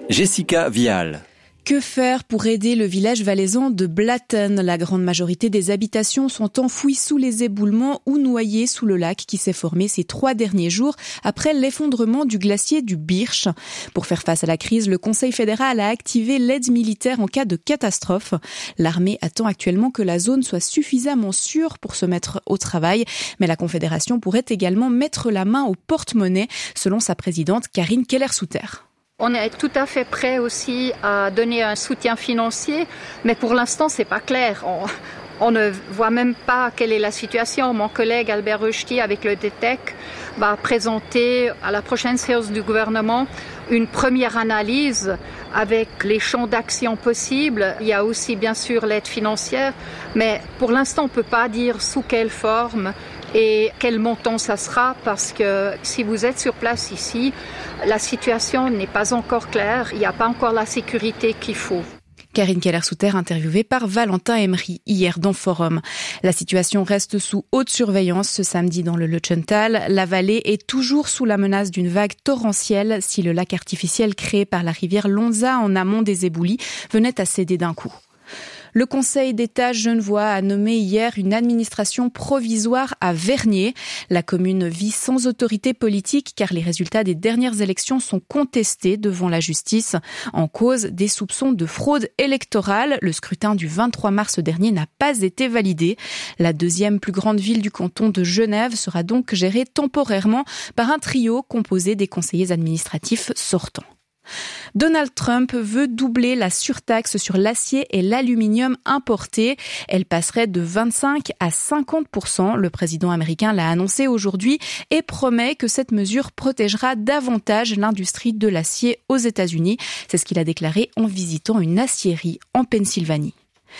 Jessica Vial. Que faire pour aider le village valaisan de Blatten ? La grande majorité des habitations sont enfouies sous les éboulements ou noyées sous le lac qui s'est formé ces 3 derniers jours après l'effondrement du glacier du Birch. Pour faire face à la crise, le Conseil fédéral a activé l'aide militaire en cas de catastrophe. L'armée attend actuellement que la zone soit suffisamment sûre pour se mettre au travail, mais la Confédération pourrait également mettre la main au porte-monnaie, selon sa présidente Karine Keller-Souter. On est tout à fait prêt aussi à donner un soutien financier, mais pour l'instant, c'est pas clair. On ne voit même pas quelle est la situation. Mon collègue Albert Rösti, avec le DTEC, va présenter à la prochaine séance du gouvernement une première analyse avec les champs d'action possibles. Il y a aussi, bien sûr, l'aide financière, mais pour l'instant, on ne peut pas dire sous quelle forme et quel montant ça sera, parce que si vous êtes sur place ici, la situation n'est pas encore claire, il n'y a pas encore la sécurité qu'il faut. Karine Keller-Souter, interviewée par Valentin Emery hier dans Forum. La situation reste sous haute surveillance ce samedi dans le Lötschental. La vallée est toujours sous la menace d'une vague torrentielle si le lac artificiel créé par la rivière Lonza en amont des éboulis venait à céder d'un coup. Le Conseil d'État genevois a nommé hier une administration provisoire à Vernier. La commune vit sans autorité politique car les résultats des dernières élections sont contestés devant la justice. En cause, des soupçons de fraude électorale. Le scrutin du 23 mars dernier n'a pas été validé. La deuxième plus grande ville du canton de Genève sera donc gérée temporairement par un trio composé des conseillers administratifs sortants. Donald Trump veut doubler la surtaxe sur l'acier et l'aluminium importés. Elle passerait de 25 à 50%. Le président américain l'a annoncé aujourd'hui et promet que cette mesure protégera davantage l'industrie de l'acier aux États-Unis. C'est ce qu'il a déclaré en visitant une aciérie en Pennsylvanie.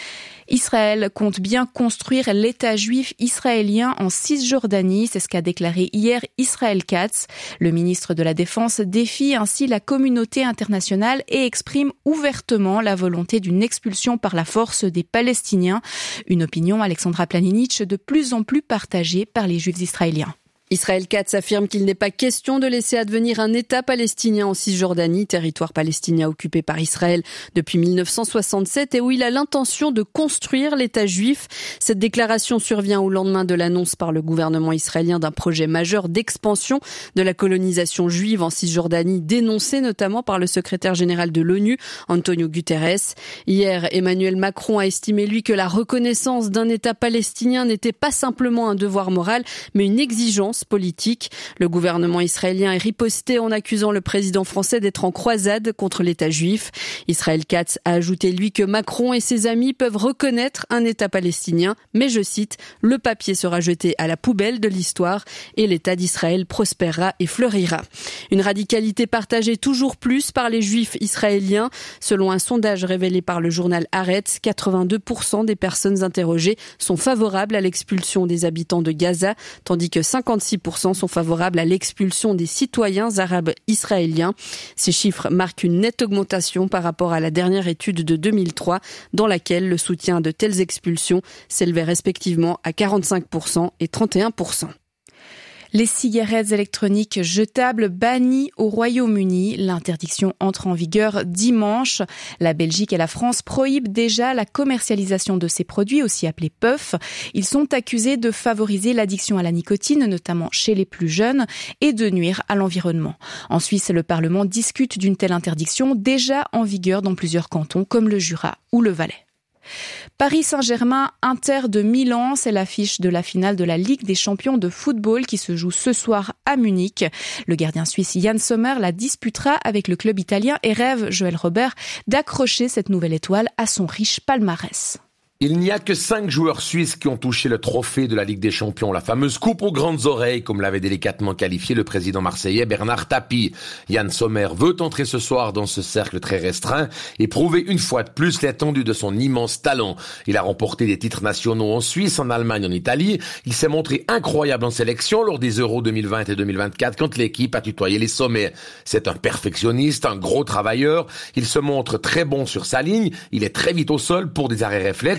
Israël compte bien construire l'État juif israélien en Cisjordanie, c'est ce qu'a déclaré hier Israel Katz. Le ministre de la Défense défie ainsi la communauté internationale et exprime ouvertement la volonté d'une expulsion par la force des Palestiniens. Une opinion, Alexandra Planinitch, de plus en plus partagée par les juifs israéliens. Israel Katz affirme qu'il n'est pas question de laisser advenir un État palestinien en Cisjordanie, territoire palestinien occupé par Israël depuis 1967 et où il a l'intention de construire l'État juif. Cette déclaration survient au lendemain de l'annonce par le gouvernement israélien d'un projet majeur d'expansion de la colonisation juive en Cisjordanie, dénoncé notamment par le secrétaire général de l'ONU, Antonio Guterres. Hier, Emmanuel Macron a estimé, lui, que la reconnaissance d'un État palestinien n'était pas simplement un devoir moral, mais une exigence politique. Le gouvernement israélien est riposté en accusant le président français d'être en croisade contre l'État juif. Israel Katz a ajouté, lui, que Macron et ses amis peuvent reconnaître un État palestinien, mais je cite, « Le papier sera jeté à la poubelle de l'histoire et l'État d'Israël prospérera et fleurira ». Une radicalité partagée toujours plus par les juifs israéliens. Selon un sondage révélé par le journal Haaretz, 82% des personnes interrogées sont favorables à l'expulsion des habitants de Gaza, tandis que 56% sont favorables à l'expulsion des citoyens arabes israéliens. Ces chiffres marquent une nette augmentation par rapport à la dernière étude de 2003, dans laquelle le soutien de telles expulsions s'élevait respectivement à 45% et 31%. Les cigarettes électroniques jetables bannies au Royaume-Uni. L'interdiction entre en vigueur dimanche. La Belgique et la France prohibent déjà la commercialisation de ces produits, aussi appelés puffs. Ils sont accusés de favoriser l'addiction à la nicotine, notamment chez les plus jeunes, et de nuire à l'environnement. En Suisse, le Parlement discute d'une telle interdiction déjà en vigueur dans plusieurs cantons, comme le Jura ou le Valais. Paris Saint-Germain, Inter de Milan, c'est l'affiche de la finale de la Ligue des champions de football qui se joue ce soir à Munich. Le gardien suisse Yann Sommer la disputera avec le club italien et rêve, Joël Robert, d'accrocher cette nouvelle étoile à son riche palmarès. Il n'y a que 5 joueurs suisses qui ont touché le trophée de la Ligue des Champions, la fameuse coupe aux grandes oreilles, comme l'avait délicatement qualifié le président marseillais Bernard Tapie. Yann Sommer veut entrer ce soir dans ce cercle très restreint et prouver une fois de plus l'étendue de son immense talent. Il a remporté des titres nationaux en Suisse, en Allemagne, en Italie. Il s'est montré incroyable en sélection lors des Euros 2020 et 2024 quand l'équipe a tutoyé les sommets. C'est un perfectionniste, un gros travailleur. Il se montre très bon sur sa ligne. Il est très vite au sol pour des arrêts réflexes.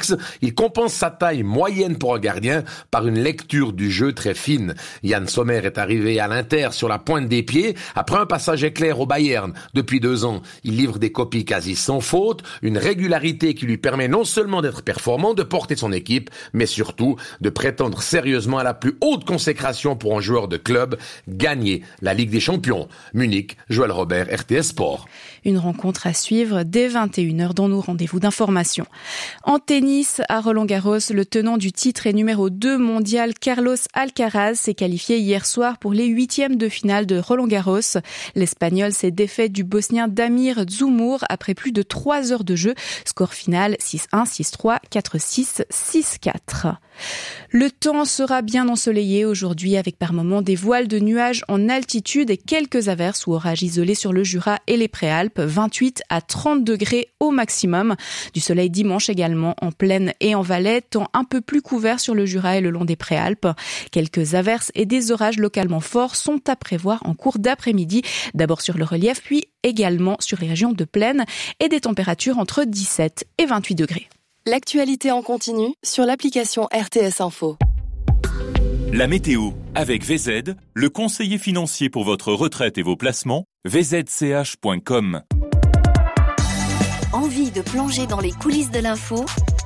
fixe, il compense sa taille moyenne pour un gardien par une lecture du jeu très fine. Yann Sommer est arrivé à l'Inter sur la pointe des pieds après un passage éclair au Bayern. Depuis 2 ans, il livre des copies quasi sans faute, une régularité qui lui permet non seulement d'être performant, de porter son équipe, mais surtout de prétendre sérieusement à la plus haute consécration pour un joueur de club, gagner la Ligue des Champions. Munich, Joël Robert, RTS Sport. Une rencontre à suivre dès 21h dans nos rendez-vous d'information. En tennis, à Roland-Garros, le tenant du titre et numéro 2 mondial Carlos Alcaraz s'est qualifié hier soir pour les 8e de finale de Roland-Garros. L'Espagnol s'est défait du Bosnien Damir Dzumhur après plus de 3 heures de jeu. Score final 6-1, 6-3, 4-6, 6-4. Le temps sera bien ensoleillé aujourd'hui avec par moments des voiles de nuages en altitude et quelques averses ou orages isolés sur le Jura et les Préalpes. 28 à 30 degrés au maximum. Du soleil dimanche également en plaine et en Valais, temps un peu plus couvert sur le Jura et le long des Préalpes. Quelques averses et des orages localement forts sont à prévoir en cours d'après-midi. D'abord sur le relief, puis également sur les régions de plaine et des températures entre 17 et 28 degrés. L'actualité en continu sur l'application RTS Info. La météo avec VZ, le conseiller financier pour votre retraite et vos placements, vzch.com. Envie de plonger dans les coulisses de l'info ?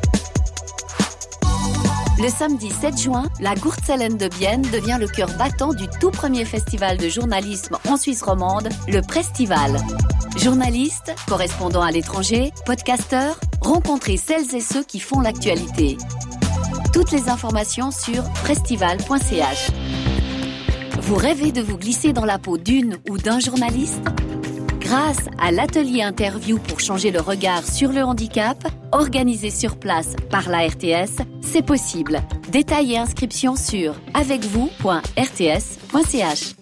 Le samedi 7 juin, la Gurtzellen de Bienne devient le cœur battant du tout premier festival de journalisme en Suisse romande, le Prestival. Journalistes, correspondants à l'étranger, podcasteurs, rencontrez celles et ceux qui font l'actualité. Toutes les informations sur prestival.ch. Vous rêvez de vous glisser dans la peau d'une ou d'un journaliste ? Grâce à l'atelier interview pour changer le regard sur le handicap, organisé sur place par la RTS, c'est possible. Détails et inscriptions sur avecvous.rts.ch.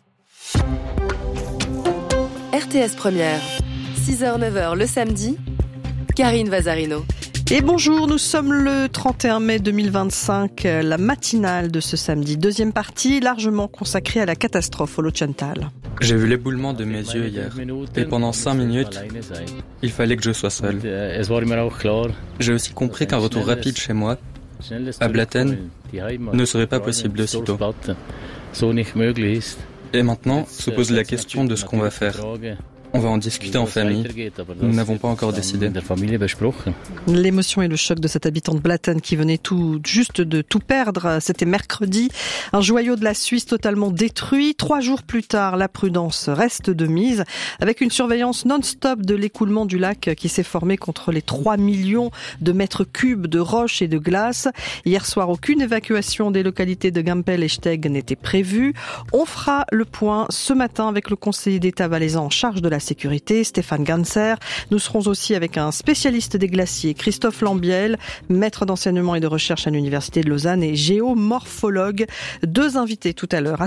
RTS Première, 6h-9h le samedi, Karine Vazarino. Et bonjour, nous sommes le 31 mai 2025, la matinale de ce samedi. Deuxième partie, largement consacrée à la catastrophe au Lochental. J'ai vu l'éboulement de mes yeux hier, et pendant 5 minutes, il fallait que je sois seul. J'ai aussi compris qu'un retour rapide chez moi, à Blatten, ne serait pas possible de sitôt. Et maintenant, se pose la question de ce qu'on va faire. On va en discuter en famille. Nous n'avons pas encore décidé. L'émotion et le choc de cet habitant de Blatten qui venait tout juste de tout perdre. C'était mercredi. Un joyau de la Suisse totalement détruit. 3 jours plus tard, la prudence reste de mise avec une surveillance non-stop de l'écoulement du lac qui s'est formé contre les 3 millions de mètres cubes de roches et de glace. Hier soir, aucune évacuation des localités de Gampel et Steg n'était prévue. On fera le point ce matin avec le conseiller d'État valaisan en charge de la sécurité, Stéphane Ganser. Nous serons aussi avec un spécialiste des glaciers, Christophe Lambiel, maître d'enseignement et de recherche à l'Université de Lausanne et géomorphologue. 2 invités tout à l'heure à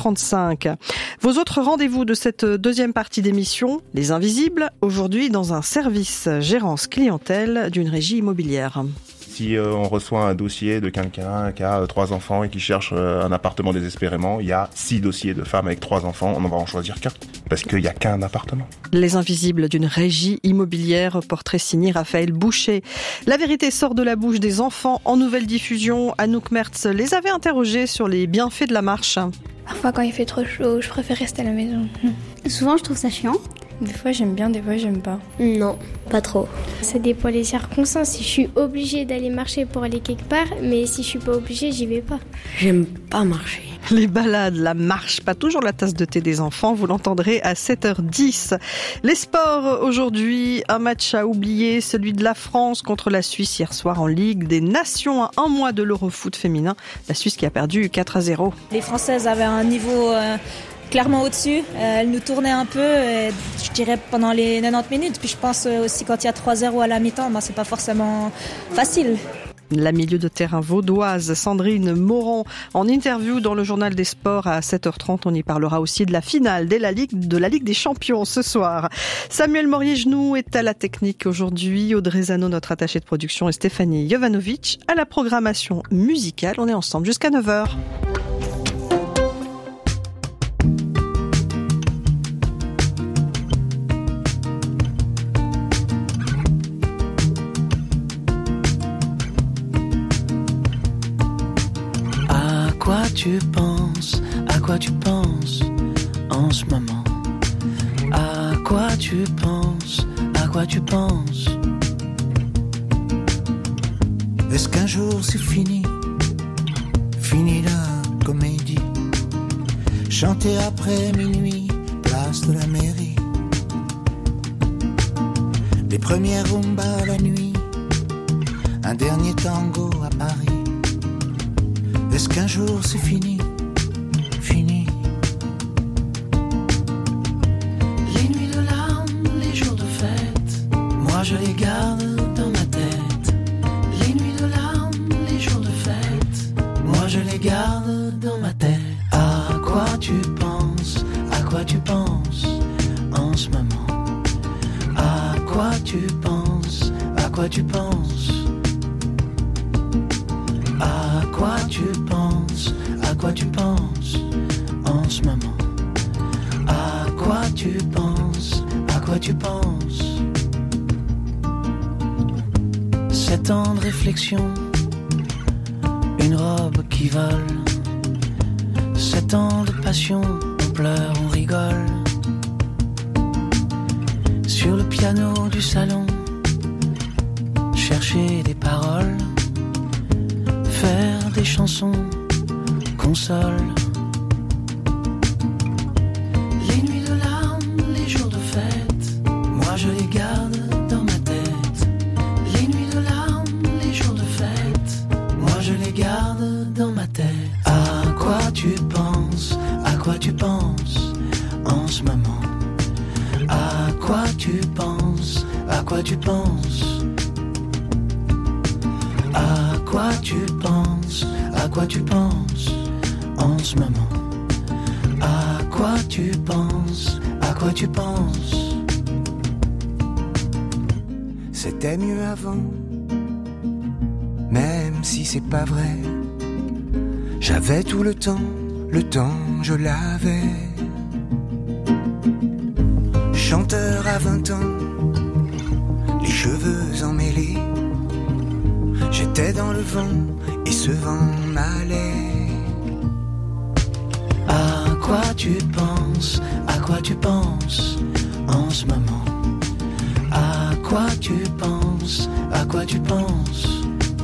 7h35. Vos autres rendez-vous de cette deuxième partie d'émission, les invisibles, aujourd'hui dans un service gérance clientèle d'une régie immobilière. Si on reçoit un dossier de quelqu'un qui a 3 enfants et qui cherche un appartement désespérément, il y a 6 dossiers de femmes avec 3 enfants, on en va en choisir qu'un, parce qu'il n'y a qu'un appartement. Les invisibles d'une régie immobilière, portrait signé Raphaël Boucher. La vérité sort de la bouche des enfants en nouvelle diffusion. Anouk Mertz les avait interrogés sur les bienfaits de la marche. Parfois quand il fait trop chaud, je préfère rester à la maison. Souvent je trouve ça chiant. Des fois j'aime bien, des fois j'aime pas. Non, pas trop. Ça dépend des circonstances. Si je suis obligée d'aller marcher pour aller quelque part, mais si je suis pas obligée, j'y vais pas. J'aime pas marcher. Les balades, la marche, pas toujours la tasse de thé des enfants, vous l'entendrez à 7h10. Les sports aujourd'hui, un match à oublier, celui de la France contre la Suisse hier soir en Ligue des Nations à 1 mois de l'Eurofoot féminin. La Suisse qui a perdu 4-0. Les Françaises avaient un niveau clairement au-dessus. Elles nous tournaient un peu, je dirais pendant les 90 minutes. Puis je pense aussi quand il y a 3-0 à la mi-temps, c'est pas forcément facile. La milieu de terrain vaudoise, Sandrine Moron, en interview dans le journal des sports à 7h30. On y parlera aussi de la finale de la Ligue des Champions ce soir. Samuel Morier-Genoux est à la technique aujourd'hui. Audrey Zano, notre attachée de production, et Stéphanie Jovanovic à la programmation musicale. On est ensemble jusqu'à 9h. tu penses? À quoi tu penses en ce moment? À quoi tu penses? À quoi tu penses? Est-ce qu'un jour c'est fini? Fini la comédie. Chanter après minuit, place de la mairie. Les premières rumbas la nuit, un dernier tango à Paris. Est-ce qu'un jour c'est fini? Fini. Les nuits de larmes, les jours de fête, moi je les garde dans ma tête. Les nuits de larmes, les jours de fête, moi je les garde dans ma tête. À quoi tu penses? À quoi tu penses en ce moment? À quoi tu penses? À quoi tu penses? À quoi tu penses? À quoi tu penses en ce moment? À quoi tu penses? À quoi tu penses? 7 ans de réflexion, une robe qui vole. 7 ans de passion, on pleure, on rigole. Sur le piano du salon, chercher des paroles, faire des chansons, console. Les nuits de larmes, les jours de fête, moi je les garde dans ma tête. Les nuits de larmes, les jours de fête, moi je les garde dans ma tête. À quoi tu penses? À quoi tu penses en ce moment? À quoi tu penses? À quoi tu penses? À quoi tu penses? À quoi tu penses en ce moment? À quoi tu penses? À quoi tu penses? C'était mieux avant, même si c'est pas vrai. J'avais tout le temps je l'avais. Chanteur à 20 ans, les cheveux emmêlés. J'étais dans le vent et ce vent m'allait. À quoi tu penses? À quoi tu penses en ce moment? À quoi tu penses? À quoi tu penses?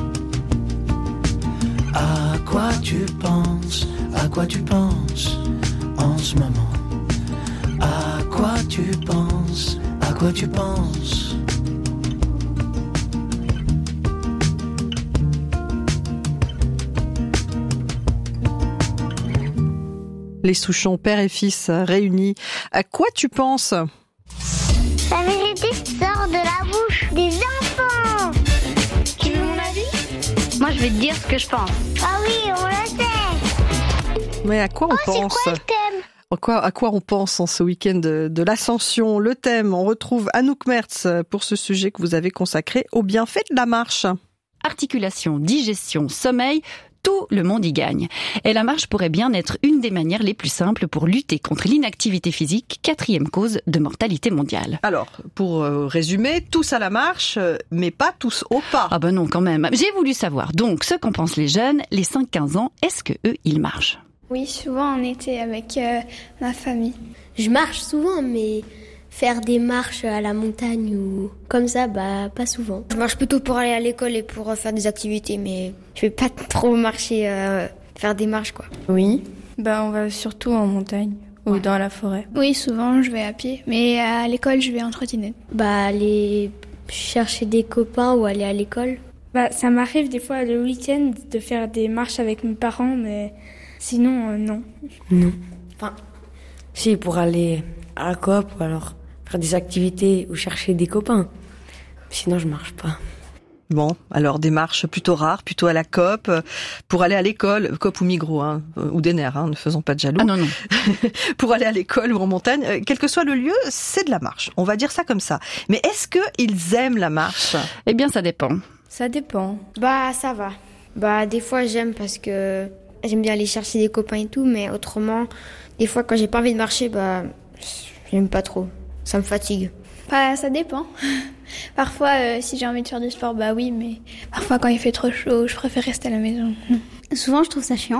À quoi tu penses? À quoi tu penses en ce moment? À quoi tu penses? À quoi tu penses? Les Souchon, père et fils réunis. À quoi tu penses? La vérité sort de la bouche des enfants. Tu veux mon avis? Moi, je vais te dire ce que je pense. Ah oui, on le sait. Mais à quoi on pense? C'est quoi le thème? À quoi on pense en ce week-end de l'Ascension? Le thème, on retrouve Anouk Mertz pour ce sujet que vous avez consacré aux bienfaits de la marche. Articulation, digestion, sommeil, tout le monde y gagne. Et la marche pourrait bien être une des manières les plus simples pour lutter contre l'inactivité physique, 4e cause de mortalité mondiale. Alors, pour résumer, tous à la marche, mais pas tous au pas. Ah ben non, quand même. J'ai voulu savoir, donc, ce qu'en pensent les jeunes, les 5-15 ans, est-ce que eux, ils marchent? Oui, souvent en été avec ma famille. Je marche souvent, mais faire des marches à la montagne ou comme ça, pas souvent. Je marche plutôt pour aller à l'école et pour faire des activités, mais je vais pas trop marcher, faire des marches, quoi. Oui. On va surtout en montagne ou dans la forêt. Oui, souvent je vais à pied, mais à l'école je vais en trottinette. Aller chercher des copains ou aller à l'école. Ça m'arrive des fois le week-end de faire des marches avec mes parents, mais sinon, non. Non. Enfin, si, pour aller à la coop ou alors faire des activités ou chercher des copains. Sinon, je marche pas. Bon, alors des marches plutôt rares, plutôt à la coop, pour aller à l'école, coop ou Migros, ou Denner, ne faisons pas de jaloux. Ah non, non. Pour aller à l'école ou en montagne, quel que soit le lieu, c'est de la marche. On va dire ça comme ça. Mais est-ce qu'ils aiment la marche? Eh bien, ça dépend. Ça dépend. Ça va. Des fois, j'aime parce que j'aime bien aller chercher des copains et tout, mais autrement, des fois, quand j'ai pas envie de marcher, j'aime pas trop. Ça me fatigue. Ça dépend. Parfois, si j'ai envie de faire du sport, oui, mais parfois, quand il fait trop chaud, je préfère rester à la maison. Souvent, je trouve ça chiant.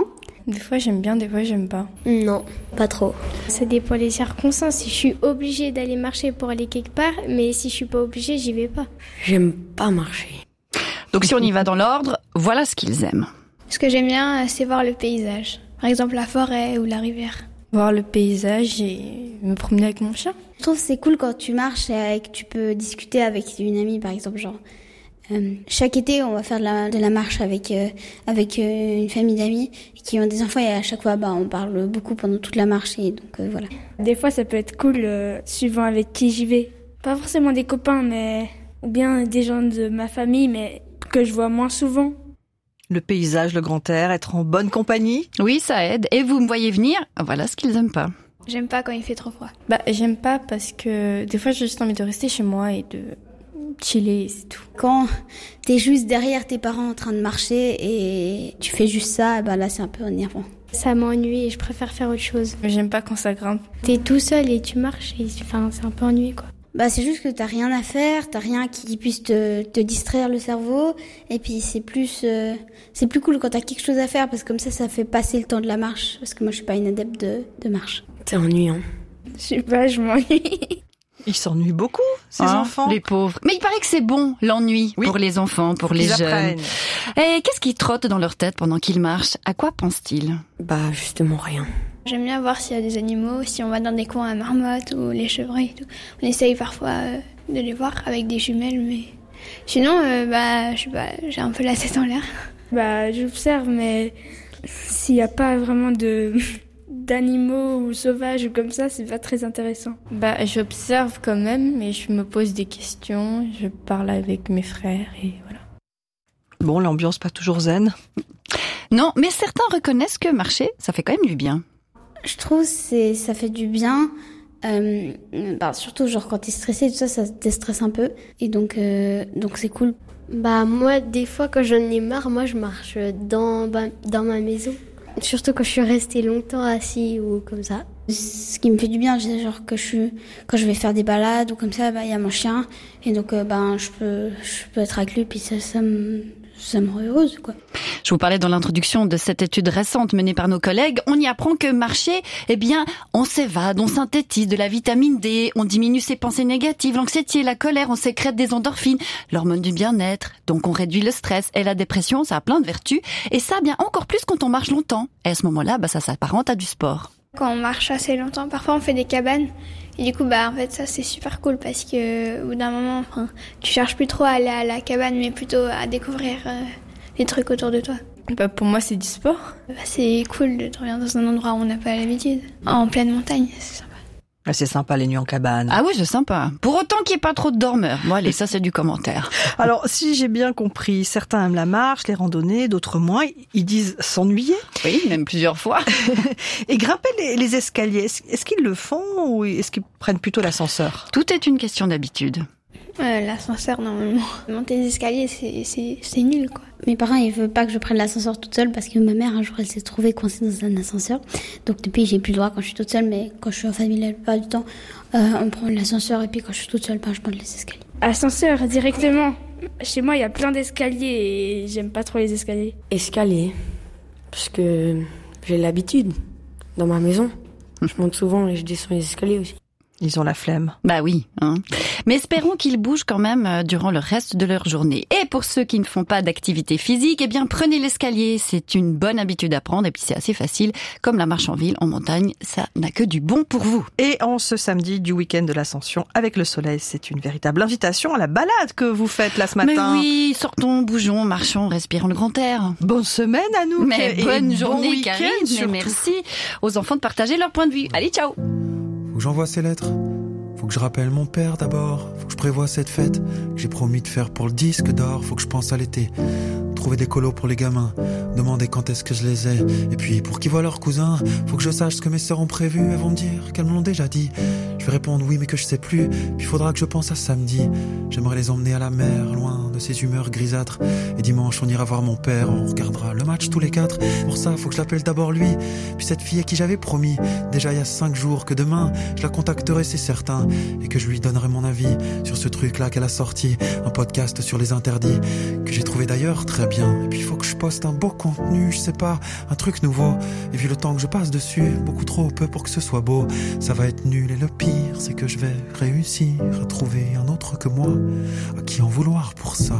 Des fois j'aime bien, des fois j'aime pas. Non, pas trop. Ça dépend des circonstances. Si je suis obligée d'aller marcher pour aller quelque part, mais si je suis pas obligée, j'y vais pas. J'aime pas marcher. Donc si on y va dans l'ordre, voilà ce qu'ils aiment. Ce que j'aime bien, c'est voir le paysage. Par exemple, la forêt ou la rivière. Voir le paysage et me promener avec mon chien. Je trouve que c'est cool quand tu marches et que tu peux discuter avec une amie, par exemple, genre... chaque été, on va faire de la marche avec une famille d'amis qui ont des enfants et à chaque fois, on parle beaucoup pendant toute la marche et donc voilà. Des fois, ça peut être cool suivant avec qui j'y vais. Pas forcément des copains, mais ou bien des gens de ma famille, mais que je vois moins souvent. Le paysage, le grand air, être en bonne compagnie. Oui, ça aide. Et vous me voyez venir, voilà ce qu'ils aiment pas. J'aime pas quand il fait trop froid. J'aime pas parce que des fois, j'ai juste envie de rester chez moi et de chiller, c'est tout. Quand t'es juste derrière tes parents en train de marcher et tu fais juste ça, là c'est un peu énervant. Ça m'ennuie et je préfère faire autre chose. J'aime pas quand ça grimpe. T'es tout seul et tu marches et c'est un peu ennuyé quoi. C'est juste que t'as rien à faire, t'as rien qui puisse te distraire le cerveau et puis c'est plus cool quand t'as quelque chose à faire parce que comme ça fait passer le temps de la marche parce que moi je suis pas une adepte de marche. C'est ennuyant. Je sais pas, je m'ennuie. Ils s'ennuient beaucoup, ces enfants. Les pauvres. Mais il paraît que c'est bon, l'ennui, pour les enfants, pour les jeunes. Apprennent. Et qu'est-ce qui trotte dans leur tête pendant qu'ils marchent? À quoi pensent-ils? Justement rien. J'aime bien voir s'il y a des animaux, si on va dans des coins à marmottes ou les chevreuils et tout. On essaye parfois de les voir avec des jumelles, mais sinon, je sais pas, j'ai un peu la tête en l'air. J'observe, mais s'il n'y a pas vraiment d'animaux ou sauvages ou comme ça, c'est pas très intéressant. J'observe quand même, mais je me pose des questions, je parle avec mes frères et voilà. Bon, l'ambiance pas toujours zen. Non, mais certains reconnaissent que marcher, ça fait quand même du bien. Je trouve ça fait du bien, surtout genre quand t'es stressé, tout ça, ça te déstresse un peu. Et donc c'est cool. Moi, des fois, quand j'en ai marre, moi, je marche dans ma maison. Surtout quand je suis restée longtemps assis ou comme ça. Ce qui me fait du bien, c'est genre quand je vais faire des balades ou comme ça, y a mon chien. Et donc, je peux être avec lui, puis ça me rend heureuse, quoi. Je vous parlais dans l'introduction de cette étude récente menée par nos collègues. On y apprend que marcher, on s'évade, on synthétise de la vitamine D, on diminue ses pensées négatives, l'anxiété, la colère, on sécrète des endorphines, l'hormone du bien-être. Donc on réduit le stress et la dépression, ça a plein de vertus. Et ça, encore plus quand on marche longtemps. Et à ce moment-là, ça s'apparente à du sport. Quand on marche assez longtemps, parfois on fait des cabanes. Et du coup, en fait, ça c'est super cool parce que au bout d'un moment, tu cherches plus trop à aller à la cabane, mais plutôt à découvrir les trucs autour de toi. Pour moi, c'est du sport. C'est cool de revenir dans un endroit où on n'a pas l'habitude. En pleine montagne, c'est sympa. C'est sympa les nuits en cabane. Ah oui, c'est sympa. Pour autant qu'il n'y ait pas trop de dormeurs. Bon allez, ça c'est du commentaire. Alors, si j'ai bien compris, certains aiment la marche, les randonnées, d'autres moins. Ils disent s'ennuyer. Oui, même plusieurs fois. Et grimper les escaliers, est-ce qu'ils le font ou est-ce qu'ils prennent plutôt l'ascenseur? Tout est une question d'habitude. L'ascenseur, normalement. Monter les escaliers, c'est nul, quoi. Mes parents, ils veulent pas que je prenne l'ascenseur toute seule parce que ma mère, un jour, elle s'est trouvée coincée dans un ascenseur. Donc, depuis, j'ai plus le droit quand je suis toute seule, mais quand je suis en famille, la plupart du temps, on prend l'ascenseur et puis quand je suis toute seule, je prends les escaliers. Ascenseur, directement. Chez moi, il y a plein d'escaliers et j'aime pas trop les escaliers. Escalier, parce que j'ai l'habitude. Dans ma maison, je monte souvent et je descends les escaliers aussi. Ils ont la flemme. Oui. Mais espérons qu'ils bougent quand même durant le reste de leur journée. Et pour ceux qui ne font pas d'activité physique, prenez l'escalier. C'est une bonne habitude à prendre et puis c'est assez facile. Comme la marche en ville, en montagne, ça n'a que du bon pour vous. Et en ce samedi du week-end de l'Ascension avec le soleil, c'est une véritable invitation à la balade que vous faites là ce matin. Mais oui, sortons, bougeons, marchons, respirons le grand air. Bonne semaine à nous. Mais bonne journée, bon Karine. Et merci aux enfants de partager leur point de vue. Allez, ciao. Faut que j'envoie ces lettres, faut que je rappelle mon père d'abord, faut que je prévoie cette fête que j'ai promis de faire pour le disque d'or, faut que je pense à l'été, trouver des colos pour les gamins, demander quand est-ce que je les ai, et puis pour qu'ils voient leurs cousins, faut que je sache ce que mes sœurs ont prévu, elles vont me dire qu'elles me l'ont déjà dit, je lui répondre oui mais que je sais plus. Puis faudra que je pense à samedi. J'aimerais les emmener à la mer, loin de ces humeurs grisâtres. Et dimanche on ira voir mon père, on regardera le match tous les 4. Pour ça faut que je l'appelle d'abord lui, puis cette fille à qui j'avais promis déjà il y a 5 jours que demain je la contacterai, c'est certain, et que je lui donnerai mon avis sur ce truc là qu'elle a sorti, un podcast sur les interdits que j'ai trouvé d'ailleurs très bien. Et puis il faut que je poste un beau contenu, je sais pas, un truc nouveau. Et vu le temps que je passe dessus, beaucoup trop peu pour que ce soit beau, ça va être nul. Et le pire c'est que je vais réussir à trouver un autre que moi à qui en vouloir pour ça.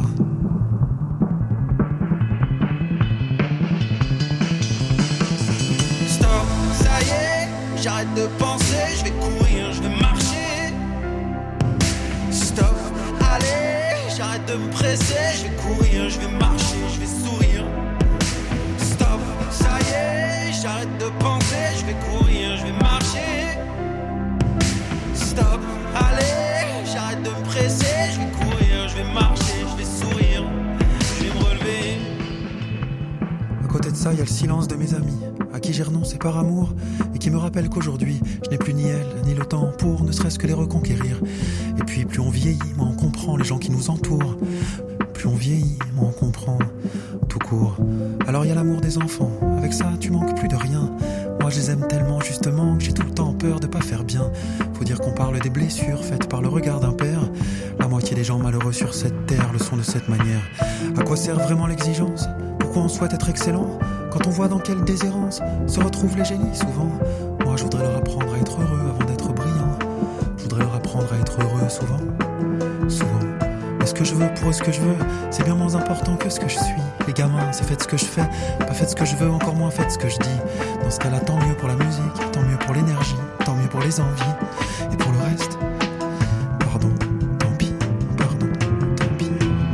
Stop, ça y est, j'arrête de penser, je vais courir, je vais marcher. Stop, allez, j'arrête de me presser, je vais courir, je vais marcher, je vais sourire. Stop, ça y est, j'arrête de penser, je vais courir, je vais marcher. Stop, allez, j'arrête de me presser, je vais courir, je vais marcher, je vais sourire, je vais me relever. À côté de ça, il y a le silence de mes amis, à qui j'ai renoncé par amour, et qui me rappellent qu'aujourd'hui, je n'ai plus ni elle, ni le temps pour ne serait-ce que les reconquérir. Et puis, plus on vieillit, moins on comprend les gens qui nous entourent. Plus on vieillit, moins on comprend tout court. Alors il y a l'amour des enfants, avec ça tu manques plus de rien. Moi je les aime tellement justement que j'ai tout le temps peur de pas faire bien. Faut dire qu'on parle des blessures faites par le regard d'un père. La moitié des gens malheureux sur cette terre le sont de cette manière. À quoi sert vraiment l'exigence ? Pourquoi on souhaite être excellent quand on voit dans quelle déshérence se retrouvent les génies souvent ? Moi je voudrais leur apprendre à être heureux avant d'être brillant. Je voudrais leur apprendre à être heureux souvent. Mais ce que je veux pour eux, ce que je veux, c'est bien moins important que ce que je suis. Les gamins, c'est faites ce que je fais, pas faites ce que je veux, encore moins faites ce que je dis. Dans ce cas-là, tant mieux pour la musique, tant mieux pour l'énergie, tant mieux pour les envies. Et pour le reste, pardon, tant pis, pardon, tant pis,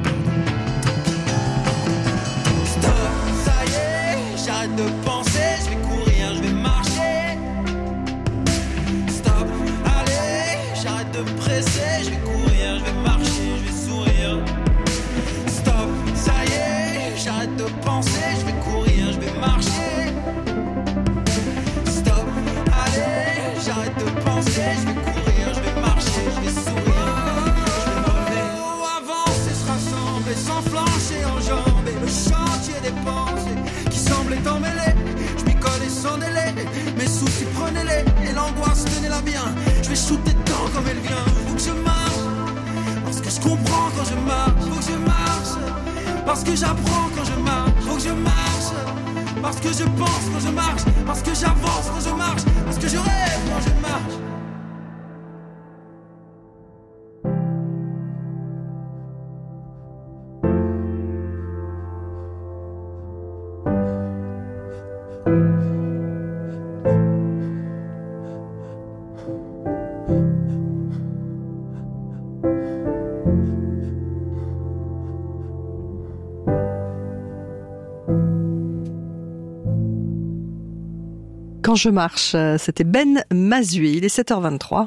Stop, ça y est, j'arrête de penser, je vais courir, je vais marcher. Stop, allez, j'arrête de me presser, je vais courir, je vais marcher, je vais sourire. Stop, ça y est, j'arrête de penser, je vais courir, je vais marcher. Stop, allez, j'arrête de penser, je vais courir, je vais marcher, je vais sourire, je vais me relever. Oh, avancer, se rassembler, sans flancher en jambes, et le chantier des pensées qui semblait emmêlé. Je m'y collais sans délai, mes soucis prenez-les, et l'angoisse tenez-la bien. Je vais shooter dedans comme elle vient. Faut que je marche, parce que je comprends quand je marche. Faut que je marche, parce que j'apprends quand je marche. Faut que je marche, parce que je pense quand je marche. Parce que j'avance quand je marche. Parce que je rêve quand je marche. Quand je marche, c'était Ben Mazué, il est 7h23.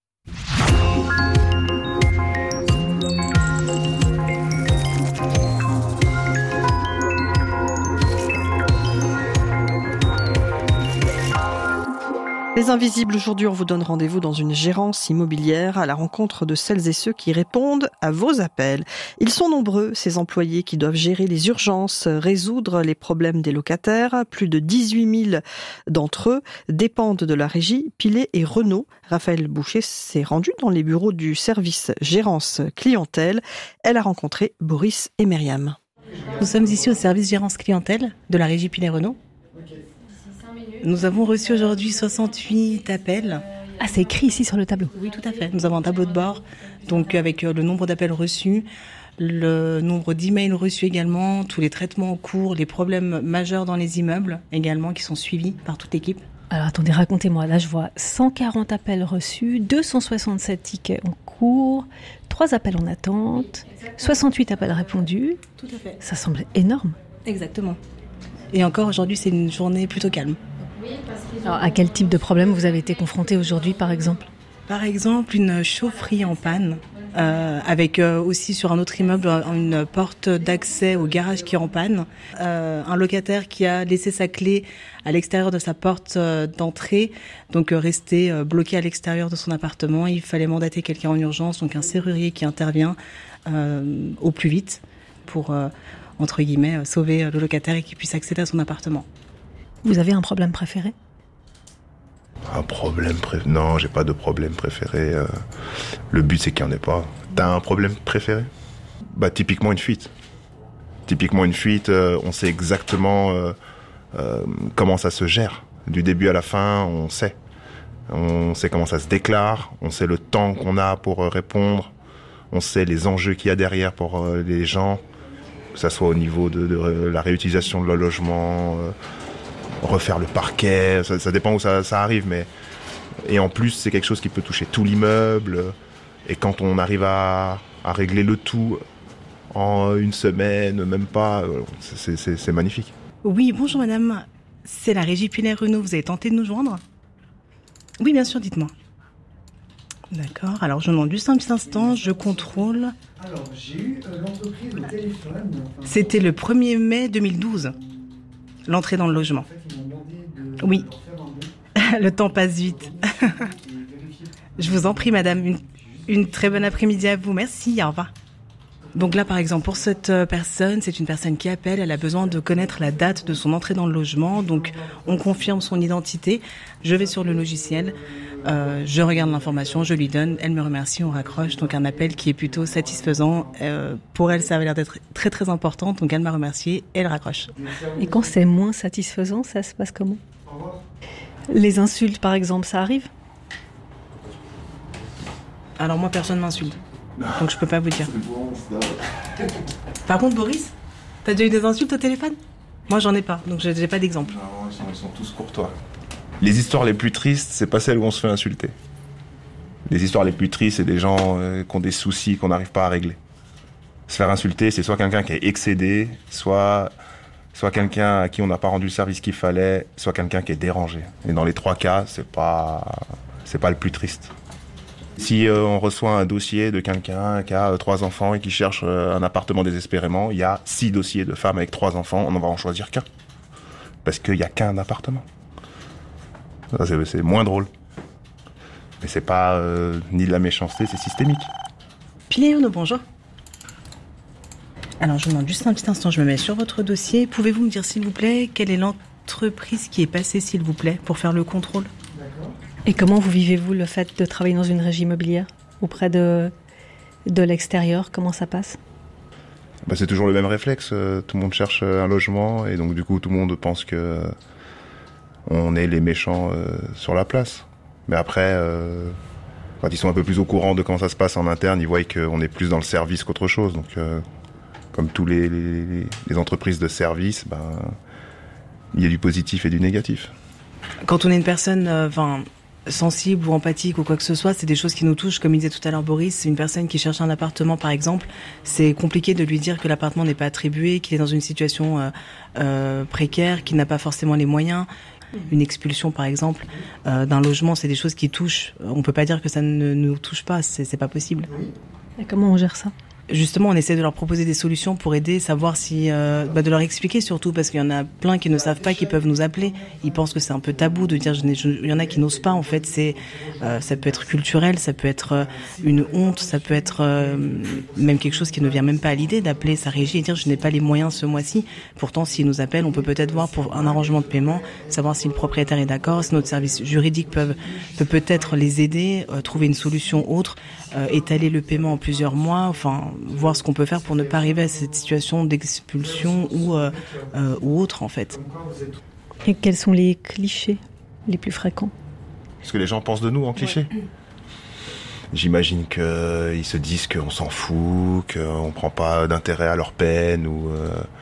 Les Invisibles, aujourd'hui, on vous donne rendez-vous dans une gérance immobilière à la rencontre de celles et ceux qui répondent à vos appels. Ils sont nombreux, ces employés qui doivent gérer les urgences, résoudre les problèmes des locataires. Plus de 18 000 d'entre eux dépendent de la régie Pilet et Renault. Raphaël Boucher s'est rendu dans les bureaux du service gérance clientèle. Elle a rencontré Boris et Myriam. Nous sommes ici au service gérance clientèle de la régie Pilet Renault. Nous avons reçu aujourd'hui 68 appels. Ah, c'est écrit ici sur le tableau? Oui, tout à fait. Nous avons un tableau de bord, donc avec le nombre d'appels reçus, le nombre d'emails reçus également, tous les traitements en cours, les problèmes majeurs dans les immeubles également qui sont suivis par toute l'équipe. Alors attendez, racontez-moi. Là, je vois 140 appels reçus, 267 tickets en cours, 3 appels en attente, 68 appels répondus. Tout à fait. Ça semble énorme. Exactement. Et encore aujourd'hui, c'est une journée plutôt calme. Alors, à quel type de problème vous avez été confronté aujourd'hui, par exemple ? Par exemple, une chaufferie en panne avec aussi sur un autre immeuble une porte d'accès au garage qui est en panne, un locataire qui a laissé sa clé à l'extérieur de sa porte d'entrée, donc resté bloqué à l'extérieur de son appartement. Il fallait mandater quelqu'un en urgence, donc un serrurier qui intervient au plus vite pour, entre guillemets, sauver le locataire et qu'il puisse accéder à son appartement. Vous avez un problème préféré ? Un problème préféré ? Non, j'ai pas de problème préféré. Le but, c'est qu'il n'y en ait pas. T'as un problème préféré ? Typiquement une fuite. On sait exactement comment ça se gère. Du début à la fin, on sait. On sait comment ça se déclare, on sait le temps qu'on a pour répondre, on sait les enjeux qu'il y a derrière pour les gens, que ça soit au niveau de la réutilisation de leur logement, refaire le parquet, ça dépend où ça arrive, mais et en plus c'est quelque chose qui peut toucher tout l'immeuble, et quand on arrive à régler le tout en une semaine, même pas, c'est magnifique. Oui, bonjour madame, c'est la régie Punet-Renault, vous avez tenté de nous joindre ? Oui, bien sûr, dites-moi. D'accord, alors je demande juste un petit instant, je contrôle. Alors, j'ai eu l'entreprise au téléphone. C'était le 1er mai 2012, l'entrée dans le logement. Oui, le temps passe vite. Je vous en prie, madame, une très bonne après-midi à vous. Merci, au revoir. Donc là, par exemple, pour cette personne, c'est une personne qui appelle, elle a besoin de connaître la date de son entrée dans le logement, donc on confirme son identité, je vais sur le logiciel, je regarde l'information, je lui donne, elle me remercie, on raccroche, donc un appel qui est plutôt satisfaisant. Pour elle, ça avait l'air d'être très très important, donc elle m'a remercié et elle raccroche. Et quand c'est moins satisfaisant, ça se passe comment ? Les insultes, par exemple, ça arrive ? Alors moi, personne m'insulte. Donc je peux pas vous dire. Par contre, Boris, t'as déjà eu des insultes au téléphone ? Moi, j'en ai pas, donc j'ai pas d'exemple. Non, ils sont tous courtois. Les histoires les plus tristes, c'est pas celles où on se fait insulter. Les histoires les plus tristes, c'est des gens qui ont des soucis qu'on n'arrive pas à régler. Se faire insulter, c'est soit quelqu'un qui est excédé, soit quelqu'un à qui on n'a pas rendu le service qu'il fallait, soit quelqu'un qui est dérangé. Et dans les trois cas, c'est pas le plus triste. Si on reçoit un dossier de quelqu'un qui a 3 enfants et qui cherche un appartement désespérément, il y a 6 dossiers de femmes avec 3 enfants, on en va en choisir qu'un. Parce qu'il n'y a qu'un appartement. Ça, c'est moins drôle. Mais c'est pas ni de la méchanceté, c'est systémique. Punet-Renault, bonjour. Alors je vous demande juste un petit instant, je me mets sur votre dossier. Pouvez-vous me dire s'il vous plaît, quelle est l'entreprise qui est passée s'il vous plaît, pour faire le contrôle ? Et comment vous vivez-vous le fait de travailler dans une régie immobilière auprès de l'extérieur ? Comment ça passe ? C'est toujours le même réflexe. Tout le monde cherche un logement et donc du coup tout le monde pense que on est les méchants sur la place. Mais après, quand ils sont un peu plus au courant de comment ça se passe en interne, ils voient qu'on est plus dans le service qu'autre chose. Donc comme tous les entreprises de service, il y a du positif et du négatif. Quand on est une personne sensible ou empathique ou quoi que ce soit, c'est des choses qui nous touchent. Comme il disait tout à l'heure Boris, c'est une personne qui cherche un appartement par exemple, c'est compliqué de lui dire que l'appartement n'est pas attribué, qu'il est dans une situation précaire, qu'il n'a pas forcément les moyens. Une expulsion par exemple d'un logement, c'est des choses qui touchent. On peut pas dire que ça ne nous touche pas, c'est pas possible. Et comment on gère ça ? Justement, on essaie de leur proposer des solutions pour aider, savoir si, de leur expliquer surtout, parce qu'il y en a plein qui ne savent pas, qui peuvent nous appeler. Ils pensent que c'est un peu tabou de dire, il y en a qui n'osent pas. En fait, ça peut être culturel, ça peut être une honte, ça peut être même quelque chose qui ne vient même pas à l'idée d'appeler sa régie et dire, je n'ai pas les moyens ce mois-ci. Pourtant, s'ils nous appellent, on peut peut-être voir pour un arrangement de paiement, savoir si le propriétaire est d'accord, si notre service juridique peut peut-être les aider, trouver une solution autre, étaler le paiement en plusieurs mois, enfin voir ce qu'on peut faire pour ne pas arriver à cette situation d'expulsion ou autre en fait. Et quels sont les clichés les plus fréquents ? Ce que les gens pensent de nous en cliché. J'imagine qu'ils se disent qu'on s'en fout, qu'on prend pas d'intérêt à leur peine ou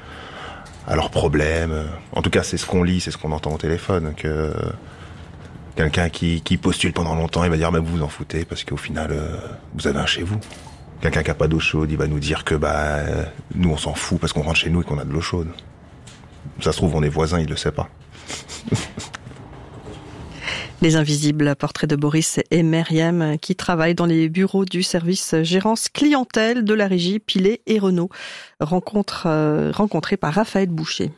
à leurs problèmes. En tout cas, c'est ce qu'on lit, c'est ce qu'on entend au téléphone. Que quelqu'un qui postule pendant longtemps, il va dire « mais vous vous en foutez parce qu'au final, vous avez un chez vous ». Quelqu'un qui n'a pas d'eau chaude, il va nous dire que nous on s'en fout parce qu'on rentre chez nous et qu'on a de l'eau chaude. Ça se trouve, on est voisins, il le sait pas. Les Invisibles, portrait de Boris et Myriam qui travaillent dans les bureaux du service gérance clientèle de la régie Pilet et Renault. Rencontrée par Raphaël Boucher.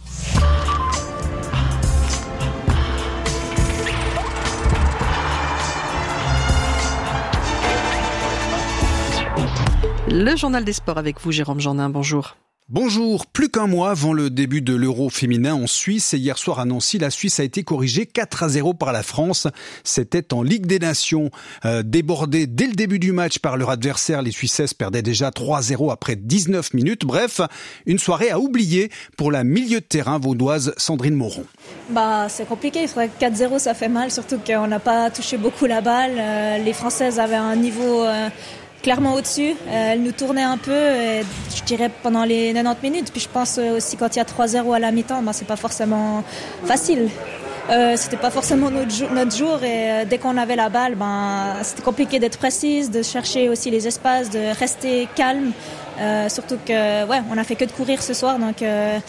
Le journal des sports avec vous, Jérôme Gendin. Bonjour. Bonjour, plus qu'un mois avant le début de l'Euro féminin en Suisse et hier soir à Nancy, la Suisse a été corrigée 4-0 par la France. C'était en Ligue des Nations. Débordés dès le début du match par leur adversaire, les Suissesses perdaient déjà 3-0 après 19 minutes. Bref, une soirée à oublier pour la milieu de terrain vaudoise Sandrine Moron. C'est compliqué, 4-0 ça fait mal, surtout qu'on n'a pas touché beaucoup la balle. Les Françaises avaient un niveau clairement au-dessus. Elle nous tournait un peu, je dirais, pendant les 90 minutes. Puis je pense aussi quand il y a 3-0 à la mi-temps, c'est pas forcément facile. C'était pas forcément notre jour et dès qu'on avait la balle, c'était compliqué d'être précise, de chercher aussi les espaces, de rester calme. Surtout que on a fait que de courir ce soir, donc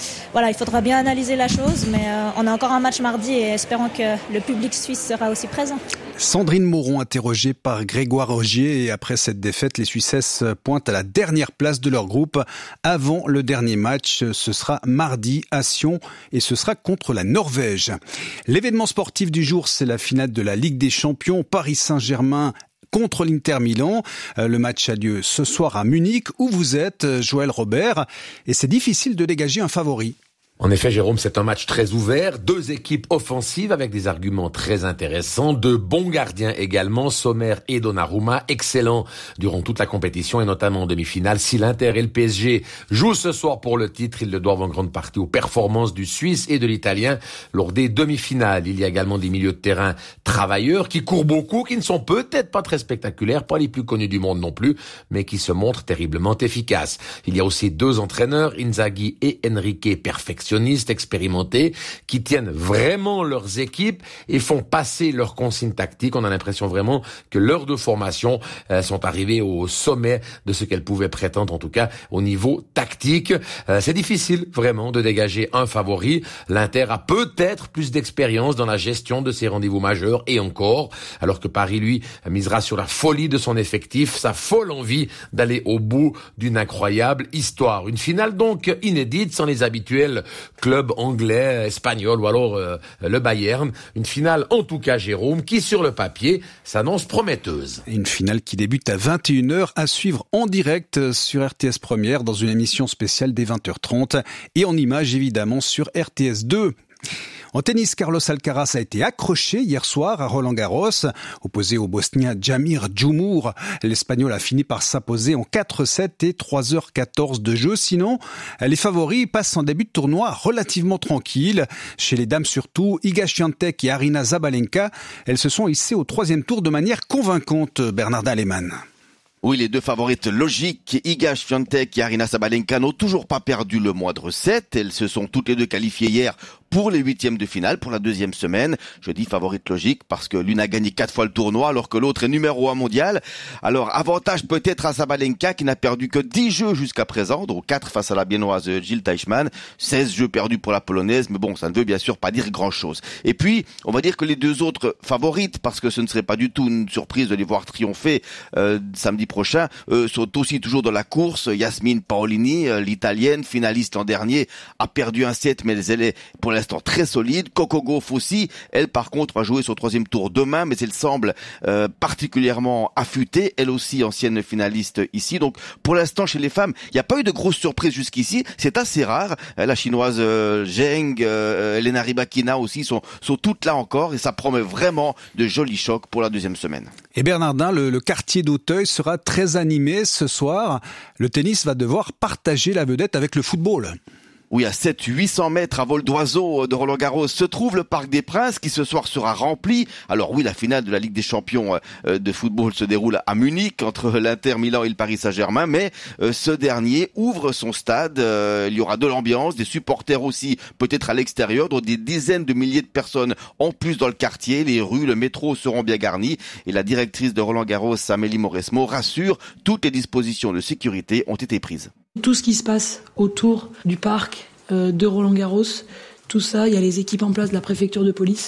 il faudra bien analyser la chose, mais on a encore un match mardi et espérons que le public suisse sera aussi présent. Sandrine Moron interrogée par Grégoire Rogier, et après cette défaite, les Suissesses pointent à la dernière place de leur groupe avant le dernier match. Ce sera mardi à Sion et ce sera contre la Norvège. L'événement sportif du jour, c'est la finale de la Ligue des Champions, Paris Saint-Germain contre l'Inter Milan. Le match a lieu ce soir à Munich, où vous êtes, Joël Robert, et c'est difficile de dégager un favori. En effet, Jérôme, c'est un match très ouvert, deux équipes offensives avec des arguments très intéressants, de bons gardiens également, Sommer et Donnarumma, excellents durant toute la compétition et notamment en demi-finale. Si l'Inter et le PSG jouent ce soir pour le titre, ils le doivent en grande partie aux performances du Suisse et de l'Italien lors des demi-finales. Il y a également des milieux de terrain travailleurs qui courent beaucoup, qui ne sont peut-être pas très spectaculaires, pas les plus connus du monde non plus, mais qui se montrent terriblement efficaces. Il y a aussi deux entraîneurs, Inzaghi et Enrique, perfectionnistes, expérimentés, qui tiennent vraiment leurs équipes et font passer leurs consignes tactiques. On a l'impression vraiment que leurs deux formations sont arrivées au sommet de ce qu'elles pouvaient prétendre, en tout cas au niveau tactique. C'est difficile vraiment de dégager un favori. L'Inter a peut-être plus d'expérience dans la gestion de ses rendez-vous majeurs et encore, alors que Paris, lui, misera sur la folie de son effectif, sa folle envie d'aller au bout d'une incroyable histoire. Une finale donc inédite, sans les habituels club anglais, espagnol ou alors le Bayern. Une finale en tout cas, Jérôme, qui sur le papier s'annonce prometteuse. Une finale qui débute à 21h à suivre en direct sur RTS Première dans une émission spéciale dès 20h30 et en images évidemment sur RTS 2. En tennis, Carlos Alcaraz a été accroché hier soir à Roland-Garros. Opposé au Bosnien Jamir Djumhur, l'Espagnol a fini par s'imposer en 4-7 et 3h14 de jeu. Sinon, les favoris passent en début de tournoi relativement tranquille. Chez les dames surtout, Iga Świątek et Aryna Sabalenka, elles se sont hissées au troisième tour de manière convaincante, Bernardin Lehmann. Oui, les deux favorites logiques, Iga Świątek et Aryna Sabalenka, n'ont toujours pas perdu le moindre set. Elles se sont toutes les deux qualifiées hier pour les huitièmes de finale, pour la deuxième semaine. Je dis favorite logique parce que l'une a gagné 4 fois le tournoi alors que l'autre est numéro 1 mondial. Alors, avantage peut-être à Sabalenka qui n'a perdu que 10 jeux jusqu'à présent, donc 4 face à la biennoise Jill Teichmann, 16 jeux perdus pour la polonaise, mais bon, ça ne veut bien sûr pas dire grand-chose. Et puis, on va dire que les deux autres favorites, parce que ce ne serait pas du tout une surprise de les voir triompher samedi prochain, sont aussi toujours dans la course. Yasmine Paolini, l'italienne, finaliste l'an dernier, a perdu un set, mais elle est pour l'instant très solide. Coco Gauff aussi, elle par contre va jouer son troisième tour demain, mais elle semble particulièrement affûtée, elle aussi ancienne finaliste ici. Donc pour l'instant chez les femmes, il n'y a pas eu de grosses surprises jusqu'ici, c'est assez rare. La chinoise Zheng, Elena Rybakina aussi sont toutes là encore et ça promet vraiment de jolis chocs pour la deuxième semaine. Et Bernardin, le quartier d'Auteuil sera très animé ce soir. Le tennis va devoir partager la vedette avec le football. Oui, à 700-800 mètres à vol d'oiseau de Roland-Garros se trouve le Parc des Princes qui ce soir sera rempli. Alors oui, la finale de la Ligue des Champions de football se déroule à Munich entre l'Inter Milan et le Paris Saint-Germain, mais ce dernier ouvre son stade. Il y aura de l'ambiance, des supporters aussi, peut-être à l'extérieur, dont des dizaines de milliers de personnes en plus dans le quartier. Les rues, le métro seront bien garnis et la directrice de Roland-Garros, Amélie Mauresmo, rassure, toutes les dispositions de sécurité ont été prises. Tout ce qui se passe autour du parc de Roland-Garros, tout ça, il y a les équipes en place de la préfecture de police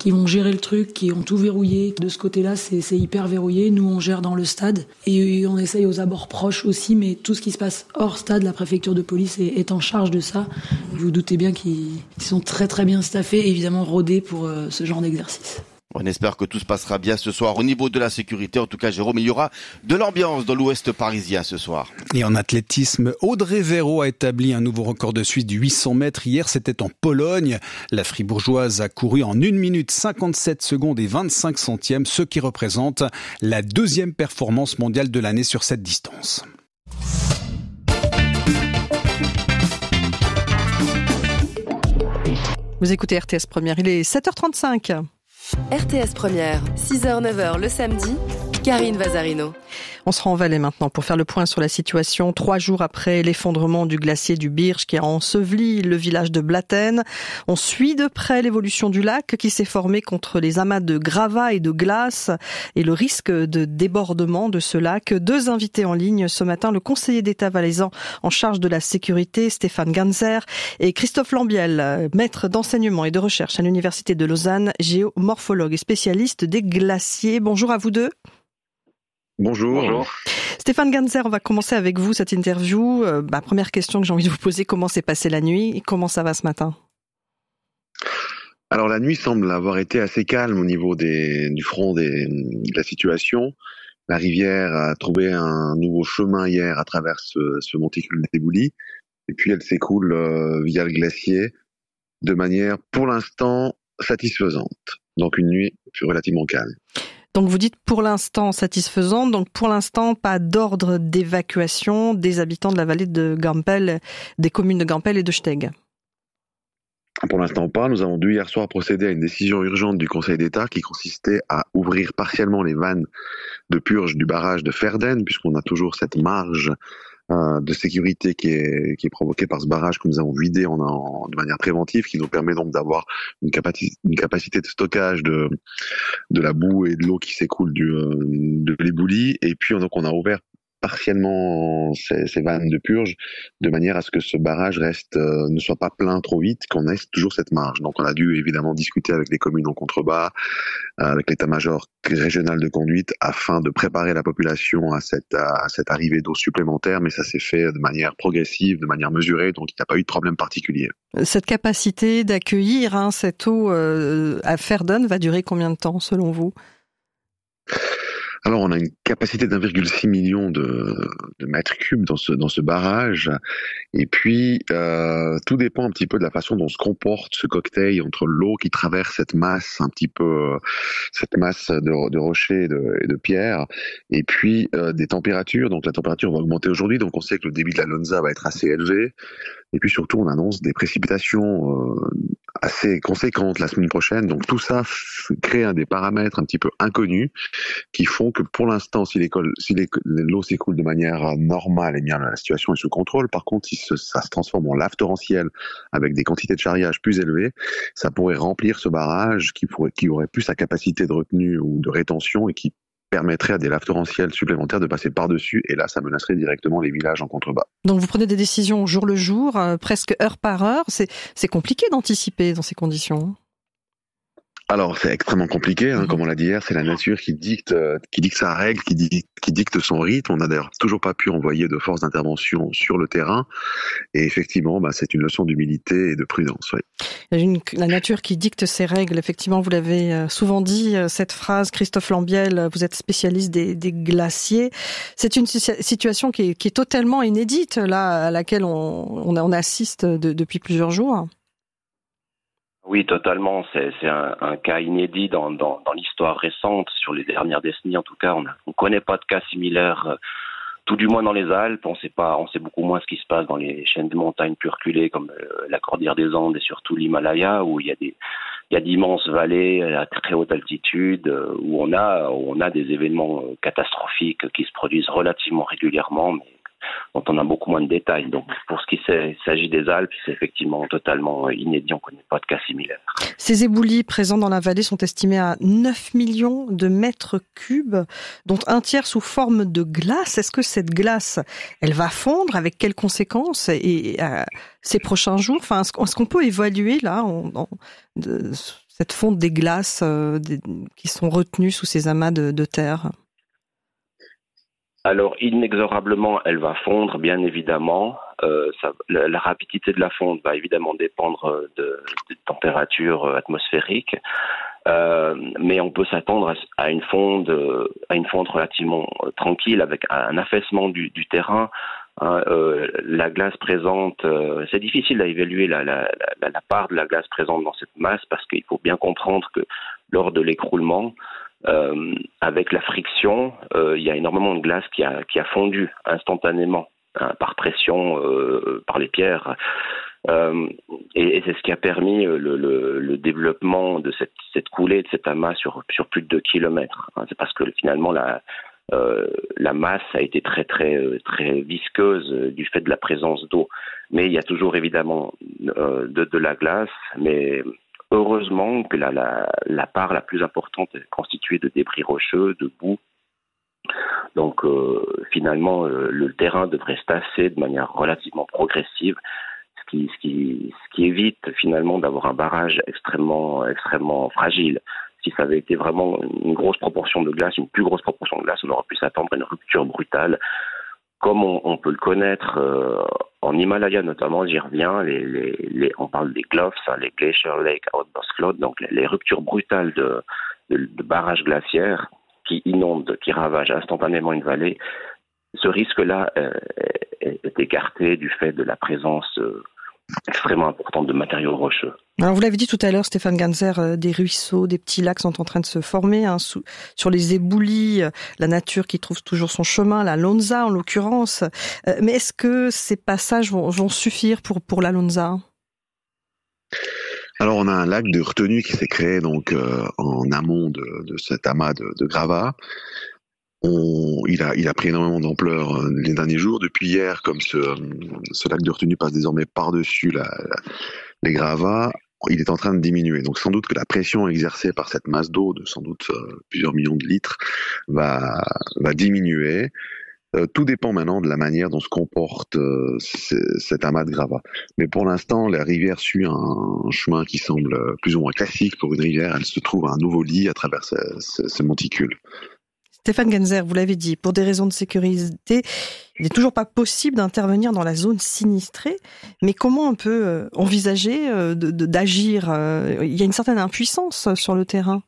qui vont gérer le truc, qui ont tout verrouillé. De ce côté-là, c'est hyper verrouillé. Nous, on gère dans le stade et on essaye aux abords proches aussi, mais tout ce qui se passe hors stade, la préfecture de police est en charge de ça. Vous vous doutez bien qu'ils sont très très bien staffés, évidemment rodés pour ce genre d'exercice. On espère que tout se passera bien ce soir au niveau de la sécurité. En tout cas, Jérôme, il y aura de l'ambiance dans l'ouest parisien ce soir. Et en athlétisme, Audrey Véro a établi un nouveau record de Suisse du 800 mètres. Hier, c'était en Pologne. La Fribourgeoise a couru en 1 minute 57 secondes et 25 centièmes, ce qui représente la 2e performance mondiale de l'année sur cette distance. Vous écoutez RTS Première, il est 7h35. RTS Première, 6h-9h le samedi, Karine Vazarino. On se rend en Valais maintenant pour faire le point sur la situation 3 jours après l'effondrement du glacier du Birch qui a enseveli le village de Blatten. On suit de près l'évolution du lac qui s'est formé contre les amas de gravats et de glace et le risque de débordement de ce lac. 2 invités en ligne ce matin, le conseiller d'État valaisan en charge de la sécurité, Stéphane Ganzer, et Christophe Lambiel, maître d'enseignement et de recherche à l'Université de Lausanne, géomorphologue et spécialiste des glaciers. Bonjour à vous deux. Bonjour. Stéphane Ganzer, on va commencer avec vous cette interview. Première question que j'ai envie de vous poser, comment s'est passée la nuit et comment ça va ce matin ? Alors la nuit semble avoir été assez calme au niveau du front de la situation. La rivière a trouvé un nouveau chemin hier à travers ce monticule d'éboulis et puis elle s'écoule via le glacier de manière pour l'instant satisfaisante. Donc une nuit relativement calme. Donc vous dites pour l'instant satisfaisant, donc pour l'instant pas d'ordre d'évacuation des habitants de la vallée de Gampel, des communes de Gampel et de Steg. Pour l'instant pas, nous avons dû hier soir procéder à une décision urgente du Conseil d'État qui consistait à ouvrir partiellement les vannes de purge du barrage de Verden, puisqu'on a toujours cette marge de sécurité qui est provoquée par ce barrage que nous avons vidé de manière préventive, qui nous permet donc d'avoir une capacité de stockage de la boue et de l'eau qui s'écoule de l'éboulis. Et puis donc on a ouvert partiellement ces vannes de purge de manière à ce que ce barrage ne soit pas plein trop vite, qu'on ait toujours cette marge. Donc on a dû évidemment discuter avec les communes en contrebas, avec l'état-major régional de conduite, afin de préparer la population à cette arrivée d'eau supplémentaire, mais ça s'est fait de manière progressive, de manière mesurée, donc il n'y a pas eu de problème particulier. Cette capacité d'accueillir cette eau à Verden va durer combien de temps selon vous ? Alors, on a une capacité d'1,6 million de mètres cubes dans ce barrage. Et puis, tout dépend un petit peu de la façon dont se comporte ce cocktail entre l'eau qui traverse cette masse de rochers et de pierres, et puis des températures. Donc, la température va augmenter aujourd'hui. Donc, on sait que le débit de la Lonza va être assez élevé. Et puis surtout, on annonce des précipitations assez conséquentes la semaine prochaine. Donc tout ça crée des paramètres un petit peu inconnus qui font que pour l'instant, si l'eau s'écoule de manière normale, eh bien la situation est sous contrôle. Par contre, si ça se transforme en lave torrentielle avec des quantités de charriage plus élevées, ça pourrait remplir ce barrage qui aurait plus sa capacité de retenue ou de rétention et qui permettrait à des laves torrentielles supplémentaires de passer par-dessus, et là, ça menacerait directement les villages en contrebas. Donc vous prenez des décisions au jour le jour, presque heure par heure. C'est compliqué d'anticiper dans ces conditions. Alors c'est extrêmement compliqué, comme on l'a dit hier, c'est la nature qui dicte sa règle, qui dicte son rythme. On n'a d'ailleurs toujours pas pu envoyer de forces d'intervention sur le terrain, et effectivement, c'est une leçon d'humilité et de prudence. Oui. La nature qui dicte ses règles, effectivement, vous l'avez souvent dit, cette phrase, Christophe Lambiel, vous êtes spécialiste des glaciers. C'est une situation qui est totalement inédite, là, à laquelle on assiste depuis plusieurs jours. Oui, totalement. C'est un cas inédit dans l'histoire récente, sur les dernières décennies en tout cas. On connaît pas de cas similaires, tout du moins dans les Alpes. On sait beaucoup moins ce qui se passe dans les chaînes de montagnes plus reculées comme la Cordillère des Andes et surtout l'Himalaya, où il y a d'immenses vallées à très haute altitude, où on a des événements catastrophiques qui se produisent relativement régulièrement, mais dont on a beaucoup moins de détails. Donc, pour ce qui s'agit des Alpes, c'est effectivement totalement inédit. On ne connaît pas de cas similaires. Ces éboulis présents dans la vallée sont estimés à 9 millions de mètres cubes, dont un tiers sous forme de glace. Est-ce que cette glace, elle va fondre? Avec quelles conséquences ces prochains jours? Enfin, est-ce qu'on peut évaluer là cette fonte des glaces qui sont retenues sous ces amas de terre? Alors, inexorablement, elle va fondre, bien évidemment. La rapidité de la fonte va évidemment dépendre des températures atmosphériques. Mais on peut s'attendre à une fonte relativement tranquille avec un affaissement du terrain. La glace présente, c'est difficile à évaluer la part de la glace présente dans cette masse parce qu'il faut bien comprendre que lors de l'écroulement, avec la friction, il y a énormément de glace qui a fondu instantanément par pression par les pierres. Et c'est ce qui a permis le développement de cette coulée, de cet amas sur plus de 2 kilomètres. C'est parce que finalement la masse a été très très très visqueuse du fait de la présence d'eau. Mais il y a toujours évidemment de la glace, mais heureusement que la part la plus importante est constituée de débris rocheux, de boue. Donc finalement le terrain devrait se tasser de manière relativement progressive, ce qui évite finalement d'avoir un barrage extrêmement fragile. Si ça avait été vraiment une grosse proportion de glace, une plus grosse proportion de glace, on aurait pu s'attendre à une rupture brutale. Comme on peut le connaître en Himalaya notamment, j'y reviens, on parle des GLOFs, les Glacier Lake Outburst Flood, donc les ruptures brutales de barrages glaciaires qui inondent, qui ravagent instantanément une vallée. Ce risque-là est écarté du fait de la présence extrêmement importante de matériaux rocheux. Alors vous l'avez dit tout à l'heure, Stéphane Ganser, des ruisseaux, des petits lacs sont en train de se former sur les éboulis, la nature qui trouve toujours son chemin, la Lonza en l'occurrence. Mais est-ce que ces passages vont suffire pour la Lonza ? Alors on a un lac de retenue qui s'est créé donc en amont de cet amas de gravats. Il a pris énormément d'ampleur les derniers jours. Depuis hier, comme ce lac de retenue passe désormais par-dessus les gravats, il est en train de diminuer. Donc sans doute que la pression exercée par cette masse d'eau de sans doute plusieurs millions de litres va diminuer. Tout dépend maintenant de la manière dont se comporte cet amas de gravats. Mais pour l'instant, la rivière suit un chemin qui semble plus ou moins classique pour une rivière. Elle se trouve à un nouveau lit à travers ce monticule. Stéphane Ganser, vous l'avez dit, pour des raisons de sécurité, il n'est toujours pas possible d'intervenir dans la zone sinistrée. Mais comment on peut envisager d'agir ? Il y a une certaine impuissance sur le terrain.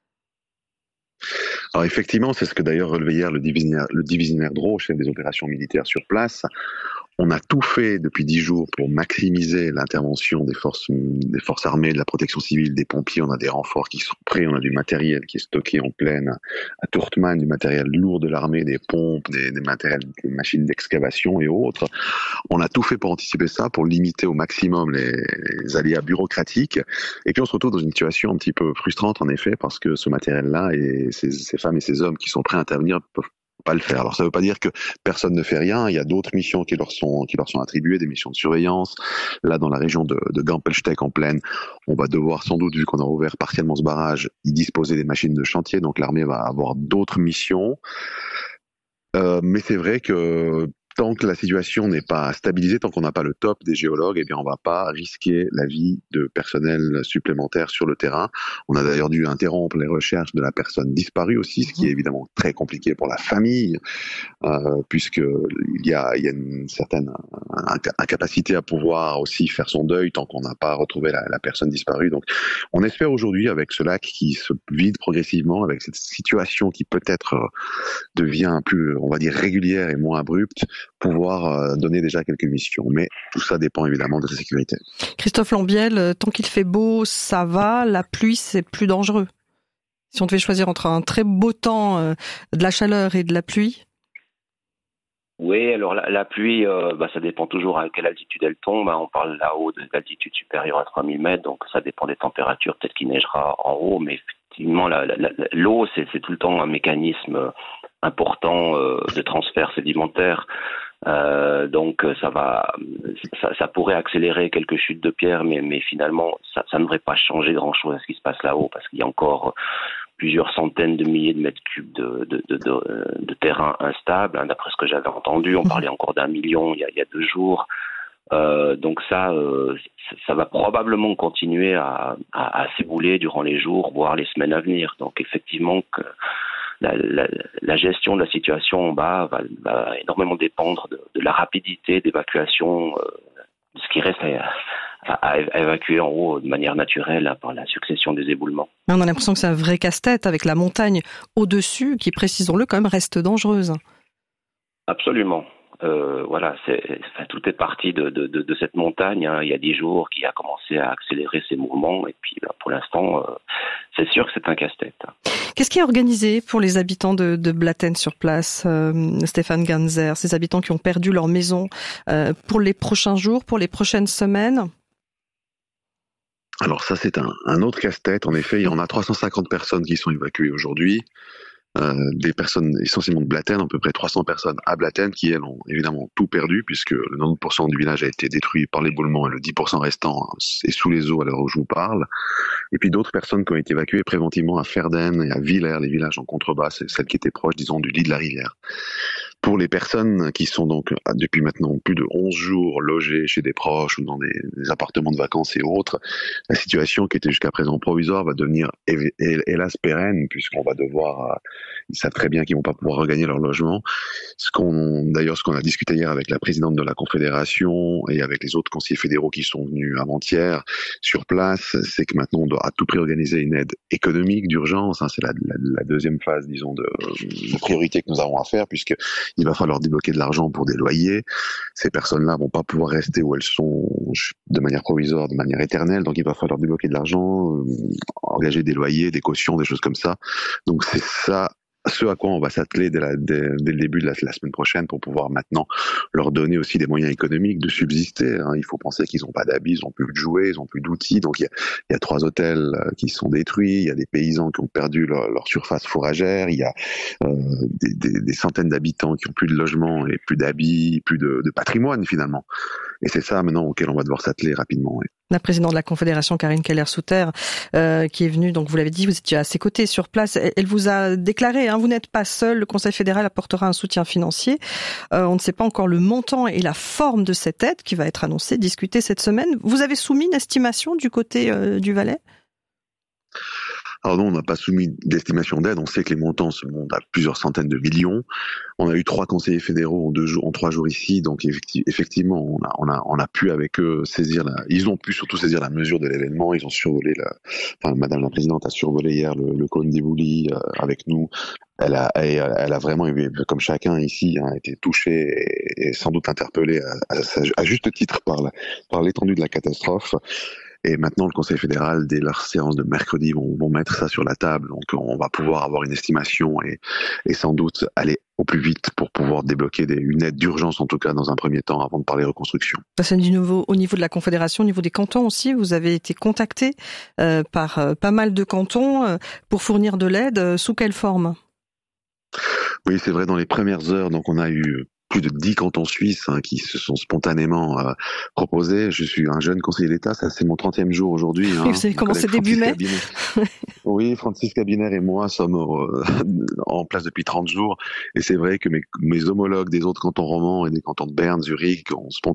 Alors effectivement, c'est ce que d'ailleurs relevait hier le divisionnaire Drault, chef des opérations militaires sur place. On a tout fait depuis 10 jours pour maximiser l'intervention des forces armées, de la protection civile, des pompiers. On a des renforts qui sont prêts, on a du matériel qui est stocké en plaine à Tourtman, du matériel lourd de l'armée, des pompes, des machines d'excavation et autres. On a tout fait pour anticiper ça, pour limiter au maximum les aléas bureaucratiques. Et puis on se retrouve dans une situation un petit peu frustrante en effet, parce que ce matériel-là et ces femmes et ces hommes qui sont prêts à intervenir peuvent pas le faire. Alors ça veut pas dire que personne ne fait rien, il y a d'autres missions qui leur sont attribuées, des missions de surveillance. Là dans la région de Gampelstedt en plaine, on va devoir sans doute, vu qu'on a ouvert partiellement ce barrage, y disposer des machines de chantier, donc l'armée va avoir d'autres missions. Mais c'est vrai que tant que la situation n'est pas stabilisée, tant qu'on n'a pas le top des géologues, eh bien on va pas risquer la vie de personnel supplémentaire sur le terrain. On a d'ailleurs dû interrompre les recherches de la personne disparue aussi, ce qui est évidemment très compliqué pour la famille, puisque il y a une certaine incapacité à pouvoir aussi faire son deuil tant qu'on n'a pas retrouvé la personne disparue. Donc on espère aujourd'hui, avec ce lac qui se vide progressivement, avec cette situation qui peut-être devient plus, on va dire, régulière et moins abrupte, pouvoir donner déjà quelques missions. Mais tout ça dépend évidemment de la sécurité. Christophe Lambiel, tant qu'il fait beau, ça va. La pluie, c'est plus dangereux. Si on devait choisir entre un très beau temps, de la chaleur et de la pluie. Oui, alors la pluie, ça dépend toujours à quelle altitude elle tombe. On parle là-haut d'altitude supérieure à 3000 mètres, donc ça dépend des températures. Peut-être qu'il neigera en haut, mais effectivement, l'eau, c'est tout le temps un mécanisme important de transfert sédimentaire. Donc ça pourrait accélérer quelques chutes de pierre, mais finalement ça ne devrait pas changer grand-chose à ce qui se passe là-haut, parce qu'il y a encore plusieurs centaines de milliers de mètres cubes de terrain instable. D'après ce que j'avais entendu, on parlait encore d'1 million il y a 2 jours. Donc ça va probablement continuer à s'ébouler durant les jours, voire les semaines à venir. Donc effectivement que la gestion de la situation en bas va énormément dépendre de la rapidité d'évacuation de ce qui reste à évacuer en haut de manière naturelle par la succession des éboulements. On a l'impression que c'est un vrai casse-tête avec la montagne au-dessus qui, précisons-le, quand même reste dangereuse. Absolument. Voilà, tout est parti de cette montagne. Il y a 10 jours qui a commencé à accélérer ses mouvements et puis pour l'instant, c'est sûr que c'est un casse-tête. Qu'est-ce qui est organisé pour les habitants de Blatten sur place, Stéphane Ganzer, ces habitants qui ont perdu leur maison pour les prochains jours, pour les prochaines semaines? Alors ça, c'est un autre casse-tête. En effet, il y en a 350 personnes qui sont évacuées aujourd'hui. Des personnes essentiellement de Blatten, à peu près 300 personnes à Blatten qui, elles, ont évidemment tout perdu puisque le 90% du village a été détruit par l'éboulement et le 10% restant est sous les eaux à l'heure où je vous parle. Et puis d'autres personnes qui ont été évacuées préventivement à Ferden et à Villers, les villages en contrebas, celles qui étaient proches, disons, du lit de la rivière. Pour les personnes qui sont donc depuis maintenant plus de 11 jours logées chez des proches ou dans des appartements de vacances et autres, la situation qui était jusqu'à présent provisoire va devenir hélas pérenne puisqu'on va devoir, ils savent très bien qu'ils vont pas pouvoir regagner leur logement. Ce qu'on a discuté hier avec la présidente de la Confédération et avec les autres conseillers fédéraux qui sont venus avant-hier sur place, c'est que maintenant on doit à tout prix organiser une aide économique d'urgence. C'est la deuxième phase, disons, de priorité que nous avons à faire puisque il va falloir débloquer de l'argent pour des loyers. Ces personnes-là vont pas pouvoir rester où elles sont de manière provisoire, de manière éternelle. Donc il va falloir débloquer de l'argent, engager des loyers, des cautions, des choses comme ça. Donc c'est ça ce à quoi on va s'atteler dès le début de la semaine prochaine pour pouvoir maintenant leur donner aussi des moyens économiques de subsister. Il faut penser qu'ils n'ont pas d'habits, ils n'ont plus de jouets, ils n'ont plus d'outils. Donc il y a 3 hôtels qui sont détruits, il y a des paysans qui ont perdu leur surface fourragère, il y a des centaines d'habitants qui ont plus de logement et plus d'habits, plus de patrimoine finalement. Et c'est ça maintenant auquel on va devoir s'atteler rapidement. Oui. La présidente de la Confédération, Karine Keller-Souter, qui est venue, donc vous l'avez dit, vous étiez à ses côtés sur place. Elle vous a déclaré, vous n'êtes pas seul, le Conseil fédéral apportera un soutien financier. On ne sait pas encore le montant et la forme de cette aide qui va être annoncée, discutée cette semaine. Vous avez soumis une estimation du côté du Valais ? Alors non, on n'a pas soumis d'estimation d'aide. On sait que les montants se montent à plusieurs centaines de millions. On a eu 3 conseillers fédéraux en 3 jours ici, donc effectivement, on a pu avec eux ils ont pu surtout saisir la mesure de l'événement. Ils ont survolé Madame la Présidente a survolé hier le cône d'Évouly avec nous. Elle a vraiment, comme chacun ici, été touchée et sans doute interpellée à juste titre par l'étendue de la catastrophe. Et maintenant, le Conseil fédéral, dès leur séance de mercredi, vont mettre ça sur la table. Donc, on va pouvoir avoir une estimation et sans doute aller au plus vite pour pouvoir débloquer une aide d'urgence, en tout cas, dans un premier temps, avant de parler reconstruction. C'est du nouveau au niveau de la Confédération, au niveau des cantons aussi. Vous avez été contacté par pas mal de cantons pour fournir de l'aide. Sous quelle forme ? Oui, c'est vrai, dans les premières heures, donc on a eu plus de 10 cantons suisses qui se sont spontanément proposés. Je suis un jeune conseiller d'État, ça c'est mon 30e jour aujourd'hui. Vous avez commencé début mai. Oui, Francis Cabiner et moi sommes en place depuis 30 jours. Et c'est vrai que mes homologues des autres cantons romans et des cantons de Berne, Zurich,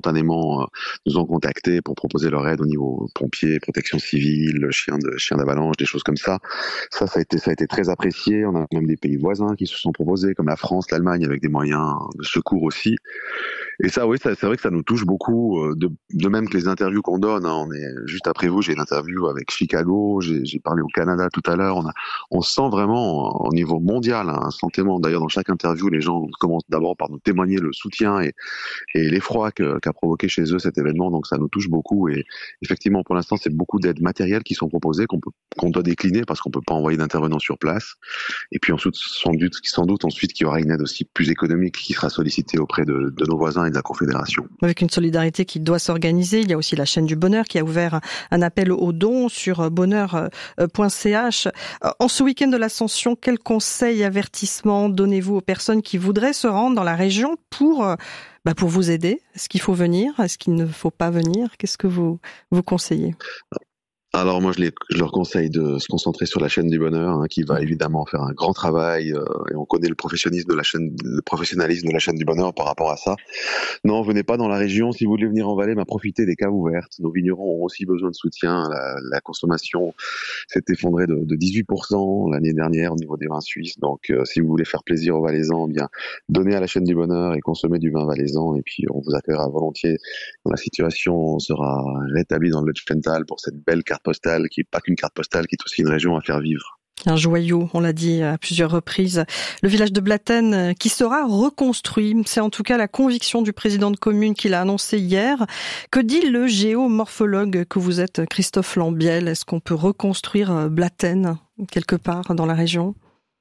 nous ont contactés pour proposer leur aide au niveau pompiers, protection civile, chiens d'avalanche, des choses comme ça. Ça a été très apprécié. On a même des pays voisins qui se sont proposés, comme la France, l'Allemagne, avec des moyens de secours aussi. Et ça, oui, c'est vrai que ça nous touche beaucoup, de même que les interviews qu'on donne. On est juste après vous, j'ai une interview avec Chicago, j'ai parlé au Canada tout à l'heure. On sent vraiment au niveau mondial un sentiment. D'ailleurs, dans chaque interview, les gens commencent d'abord par nous témoigner le soutien et l'effroi qu'a provoqué chez eux cet événement. Donc ça nous touche beaucoup. Et effectivement, pour l'instant, c'est beaucoup d'aides matérielles qui sont proposées qu'on doit décliner parce qu'on peut pas envoyer d'intervenants sur place. Et puis ensuite, sans doute ensuite qu'il y aura une aide aussi plus économique qui sera sollicitée auprès de nos voisins et de la Confédération. Avec une solidarité qui doit s'organiser, il y a aussi la chaîne du bonheur qui a ouvert un appel aux dons sur bonheur.ch. En ce week-end de l'Ascension, quels conseils, avertissements donnez-vous aux personnes qui voudraient se rendre dans la région pour vous aider? Est-ce qu'il faut venir? Est-ce qu'il ne faut pas venir? Qu'est-ce que vous conseillez? Alors moi je leur conseille de se concentrer sur la chaîne du bonheur, qui va évidemment faire un grand travail et on connaît le professionnalisme de la chaîne du bonheur par rapport à ça. Non, venez pas dans la région. Si vous voulez venir en Valais, profitez des caves ouvertes. Nos vignerons ont aussi besoin de soutien. La consommation s'est effondrée de 18% l'année dernière au niveau des vins suisses. Donc si vous voulez faire plaisir aux Valaisans, donnez à la chaîne du bonheur et consommez du vin valaisan. Et puis on vous accueillera volontiers quand la situation sera rétablie dans le Lutschental pour cette belle carte postale qui n'est pas qu'une carte postale, qui est aussi une région à faire vivre. Un joyau, on l'a dit à plusieurs reprises. Le village de Blatten qui sera reconstruit. C'est en tout cas la conviction du président de commune qui l'a annoncé hier. Que dit le géomorphologue que vous êtes, Christophe Lambiel? Est-ce qu'on peut reconstruire Blatten quelque part dans la région?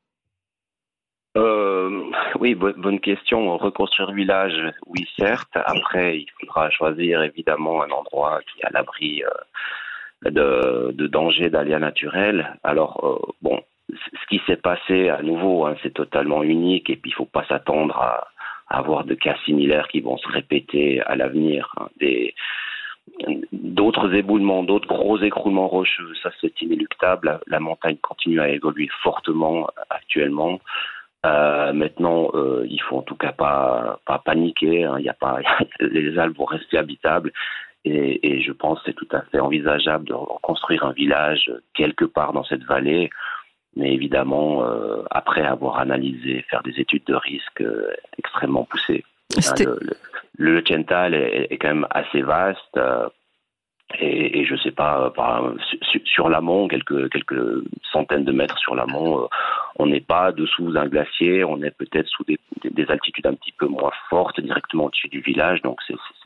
Oui, bonne question. Reconstruire le village, oui, certes. Après, il faudra choisir évidemment un endroit qui est à l'abri de dangers, d'aléas naturels. Alors, ce qui s'est passé à nouveau, c'est totalement unique et puis il ne faut pas s'attendre à avoir de cas similaires qui vont se répéter à l'avenir. D'autres éboulements, d'autres gros écroulements rocheux, ça c'est inéluctable. La montagne continue à évoluer fortement actuellement. Maintenant, il faut en tout cas pas paniquer. Les Alpes vont rester habitables. Et je pense que c'est tout à fait envisageable de reconstruire un village quelque part dans cette vallée, mais évidemment, après avoir analysé, faire des études de risque extrêmement poussées. Le Lutschental est quand même assez vaste, et je ne sais pas, sur l'amont, quelques centaines de mètres sur l'amont, on n'est pas dessous un glacier, on est peut-être sous des altitudes un petit peu moins fortes, directement au-dessus du village, donc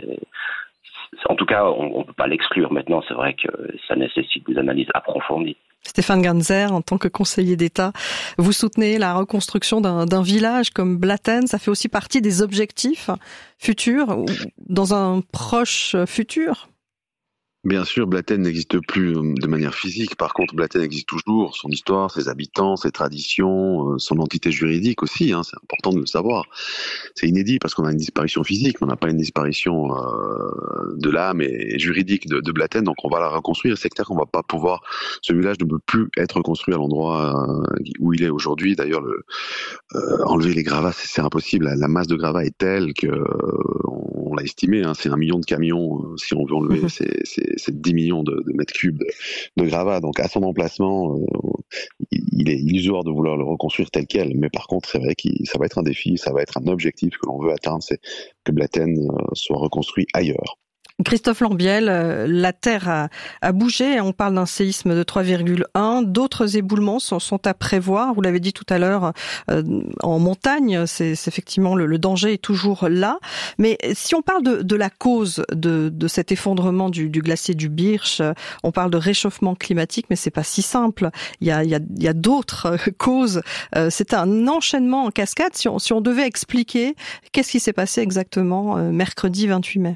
en tout cas, on ne peut pas l'exclure. Maintenant, c'est vrai que ça nécessite des analyses approfondies. Stéphane Ganzer, en tant que conseiller d'État, vous soutenez la reconstruction d'un village comme Blatten. Ça fait aussi partie des objectifs futurs, dans un proche futur? Bien sûr, Blatten n'existe plus de manière physique. Par contre, Blatten existe toujours, son histoire, ses habitants, ses traditions, son entité juridique aussi. C'est important de le savoir. C'est inédit parce qu'on a une disparition physique, on n'a pas une disparition de l'âme et juridique de Blatten. Donc, on va la reconstruire. C'est clair qu'on va pas pouvoir. Ce village ne peut plus être reconstruit à l'endroit où il est aujourd'hui. D'ailleurs, enlever les gravats, c'est impossible. La masse de gravats est telle que on l'a estimé. C'est 1 million de camions. Si on veut enlever, c'est 10 millions de mètres cubes de gravats. Donc à son emplacement, il est illusoire de vouloir le reconstruire tel quel. Mais par contre, c'est vrai que ça va être un défi, ça va être un objectif que l'on veut atteindre, c'est que Blatten soit reconstruit ailleurs. Christophe Lambiel, la Terre a bougé, on parle d'un séisme de 3,1, d'autres éboulements sont à prévoir, vous l'avez dit tout à l'heure, en montagne, c'est effectivement le danger est toujours là, mais si on parle de la cause de cet effondrement du glacier du Birch, on parle de réchauffement climatique, mais c'est pas si simple, il y a d'autres causes, c'est un enchaînement en cascade, si on devait expliquer, qu'est-ce qui s'est passé exactement mercredi 28 mai?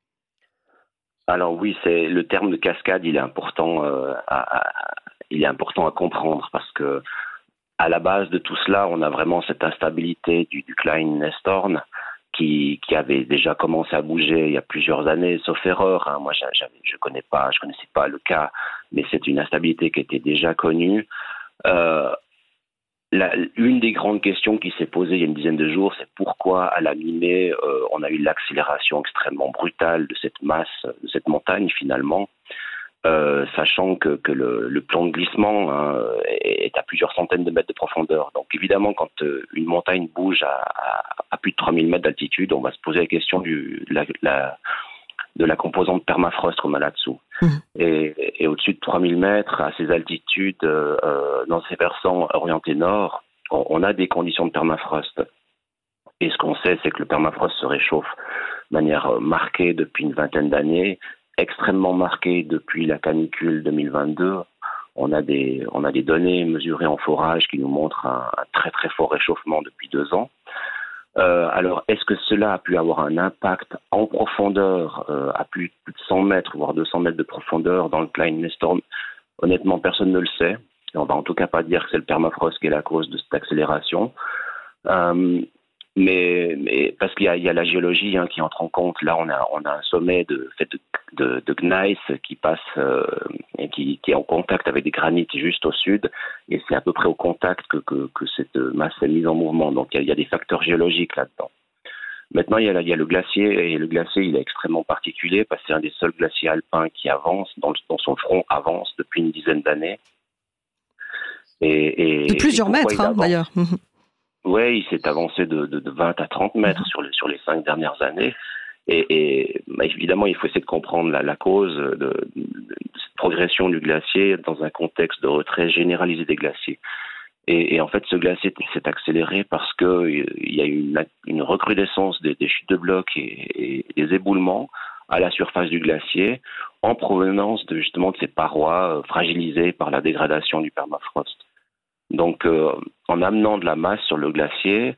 Alors oui, c'est le terme de cascade, il est important à comprendre parce que à la base de tout cela, on a vraiment cette instabilité du Klein Nestorn qui avait déjà commencé à bouger il y a plusieurs années, sauf erreur. Moi, je connaissais pas le cas, mais c'est une instabilité qui était déjà connue. Une des grandes questions qui s'est posée il y a une dizaine de jours, c'est pourquoi à la mi-mai, on a eu l'accélération extrêmement brutale de cette masse, de cette montagne finalement, sachant que le plan de glissement est à plusieurs centaines de mètres de profondeur. Donc évidemment, quand une montagne bouge à plus de 3000 mètres d'altitude, on va se poser la question de la composante permafrost qu'on a là-dessous. Et au-dessus de 3000 mètres, à ces altitudes, dans ces versants orientés nord, on a des conditions de permafrost. Et ce qu'on sait, c'est que le permafrost se réchauffe de manière marquée depuis une vingtaine d'années, extrêmement marquée depuis la canicule 2022. On a des données mesurées en forage qui nous montrent un très très fort réchauffement depuis 2 ans. Alors, est-ce que cela a pu avoir un impact en profondeur, à plus de 100 mètres, voire 200 mètres de profondeur dans le Klein Nestorn? Honnêtement, personne ne le sait. Et on va en tout cas pas dire que c'est le permafrost qui est la cause de cette accélération. Mais parce qu'il y a la géologie qui entre en compte. Là, on a un sommet de gneiss qui passe et qui est en contact avec des granites juste au sud, et c'est à peu près au contact que cette masse est mise en mouvement. Donc il y a des facteurs géologiques là-dedans. Maintenant, il y a le glacier, et le glacier, il est extrêmement particulier parce que c'est un des seuls glaciers alpins qui avance, dont son front avance depuis une dizaine d'années. De plusieurs mètres, d'ailleurs. Oui, il s'est avancé de 20 à 30 mètres sur les 5 dernières années. Et évidemment, il faut essayer de comprendre la cause de cette progression du glacier dans un contexte de retrait généralisé des glaciers. Et en fait, ce glacier s'est accéléré parce qu'il y a eu une recrudescence des chutes de blocs et des éboulements à la surface du glacier en provenance justement de ces parois fragilisées par la dégradation du permafrost. Donc, en amenant de la masse sur le glacier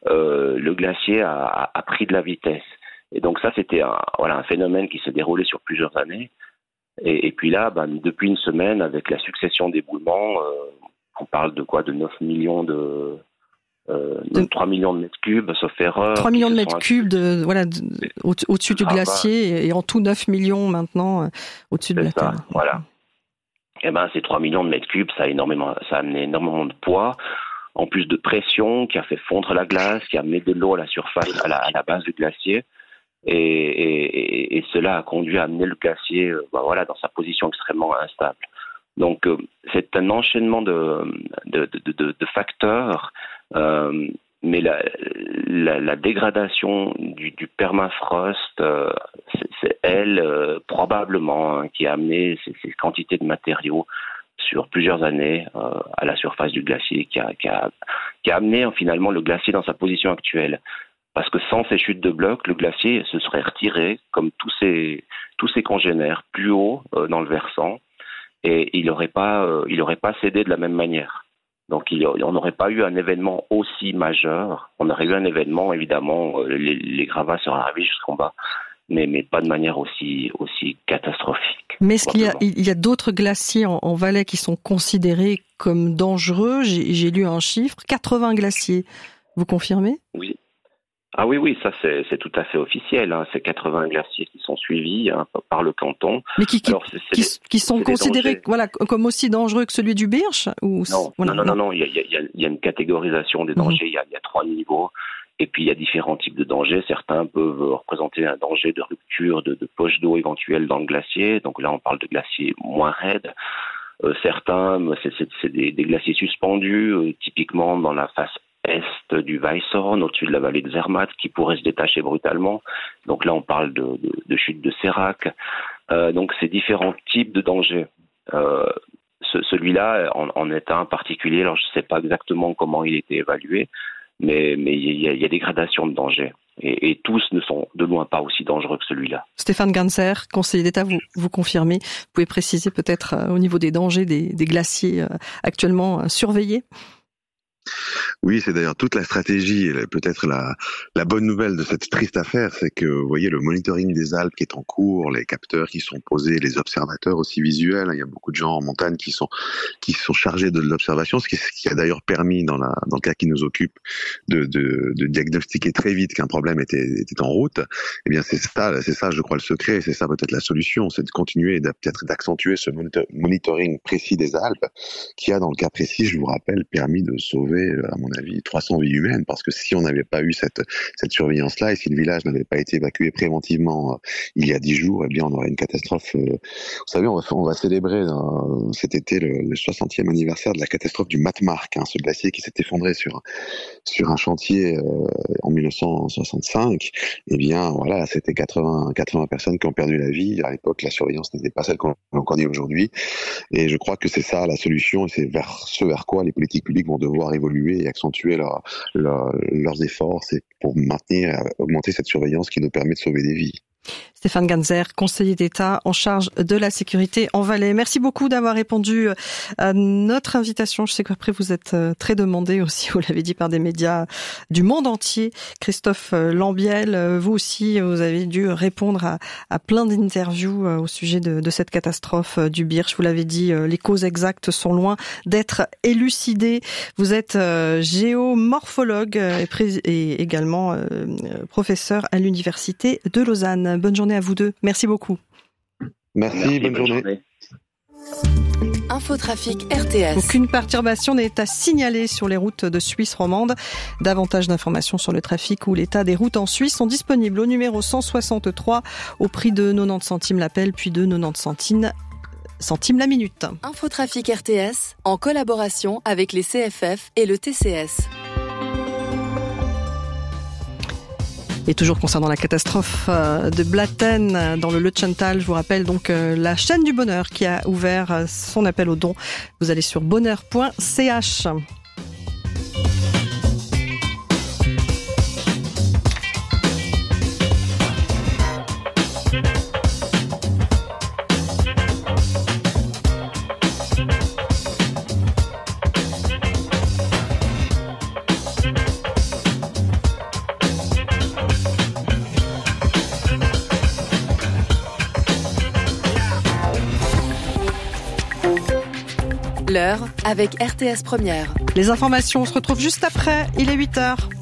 a pris de la vitesse. Et donc ça, c'était un phénomène qui s'est déroulé sur plusieurs années. Et puis là, depuis une semaine, avec la succession d'éboulements, on parle de quoi? De 9 millions de 3 millions de mètres cubes, sauf erreur. 3 millions de mètres cubes au-dessus du glacier, et en tout 9 millions maintenant au-dessus de la Terre. Voilà. Et ces 3 millions de mètres cubes, ça a amené énormément de poids, en plus de pression qui a fait fondre la glace, qui a amené de l'eau à la surface, à la base du glacier. Et cela a conduit à amener le glacier dans sa position extrêmement instable. Donc c'est un enchaînement de facteurs, mais la dégradation du permafrost, c'est elle probablement qui a amené ces quantités de matériaux sur plusieurs années à la surface du glacier, qui a amené finalement le glacier dans sa position actuelle. Parce que sans ces chutes de blocs, le glacier se serait retiré, comme tous ses congénères, plus haut dans le versant, et il n'aurait pas cédé de la même manière. Donc on n'aurait pas eu un événement aussi majeur. On aurait eu un événement, évidemment, les gravats seraient arrivés jusqu'en bas, mais pas de manière aussi catastrophique. Mais est-ce qu'il y a d'autres glaciers en Valais qui sont considérés comme dangereux? J'ai lu un chiffre, 80 glaciers. Vous confirmez? Oui. Ah oui, ça c'est tout à fait officiel. C'est 80 glaciers qui sont suivis par le canton. Mais qui sont considérés comme aussi dangereux que celui du Birch ou... Non. Il y a une catégorisation des dangers. Il y a 3 niveaux. Et puis il y a différents types de dangers. Certains peuvent représenter un danger de rupture de poche d'eau éventuelle dans le glacier. Donc là, on parle de glaciers moins raides. Certains, c'est des glaciers suspendus, typiquement dans la face est du Weisshorn, au-dessus de la vallée de Zermatt, qui pourrait se détacher brutalement. Donc là, on parle de chute de sérac. Donc, c'est différents types de dangers. Celui-là en est un particulier. Alors, je ne sais pas exactement comment il a été évalué, mais il y a des gradations de danger. Et tous ne sont de loin pas aussi dangereux que celui-là. Stéphane Ganser, conseiller d'État, vous confirmez. Vous pouvez préciser peut-être au niveau des dangers des glaciers actuellement surveillés? Oui, c'est d'ailleurs toute la stratégie et peut-être la bonne nouvelle de cette triste affaire, c'est que vous voyez le monitoring des Alpes qui est en cours, les capteurs qui sont posés, les observateurs aussi visuels. Il y a beaucoup de gens en montagne qui sont chargés de l'observation, ce qui a d'ailleurs permis dans le cas qui nous occupe de diagnostiquer très vite qu'un problème était en route. Eh bien c'est ça je crois le secret, c'est ça peut-être la solution, c'est de continuer et peut-être d'accentuer ce monitoring précis des Alpes qui a dans le cas précis, je vous rappelle, permis de sauver à mon avis 300 vies humaines, parce que si on n'avait pas eu cette surveillance-là et si le village n'avait pas été évacué préventivement il y a 10 jours, eh bien on aurait une catastrophe. Vous savez, on va célébrer cet été le 60e anniversaire de la catastrophe du Matmark, ce glacier qui s'est effondré sur un chantier en 1965. Eh bien voilà, c'était 80 personnes qui ont perdu la vie. À l'époque, la surveillance n'était pas celle qu'on connaît aujourd'hui, et je crois que c'est ça la solution, et c'est vers quoi les politiques publiques vont devoir évoluer et accentuer leurs efforts, c'est pour augmenter cette surveillance qui nous permet de sauver des vies. Stéphane Ganzer, conseiller d'État en charge de la sécurité en Valais. Merci beaucoup d'avoir répondu à notre invitation. Je sais qu'après vous êtes très demandé aussi, vous l'avez dit, par des médias du monde entier. Christophe Lambiel, vous aussi, vous avez dû répondre à plein d'interviews au sujet de cette catastrophe du Birch. Vous l'avez dit, les causes exactes sont loin d'être élucidées. Vous êtes géomorphologue et également professeur à l'Université de Lausanne. Bonne journée à vous deux. Merci beaucoup. Merci, bonne journée. Infotrafic RTS. Aucune perturbation n'est à signaler sur les routes de Suisse romande. Davantage d'informations sur le trafic ou l'état des routes en Suisse sont disponibles au numéro 163 au prix de 90 centimes l'appel puis de 90 centimes la minute. Infotrafic RTS en collaboration avec les CFF et le TCS. Et toujours concernant la catastrophe de Blatten dans le Lutschental, je vous rappelle donc la chaîne du bonheur qui a ouvert son appel aux dons. Vous allez sur bonheur.ch. L'heure avec RTS Première. Les informations, on se retrouve juste après, il est 8h.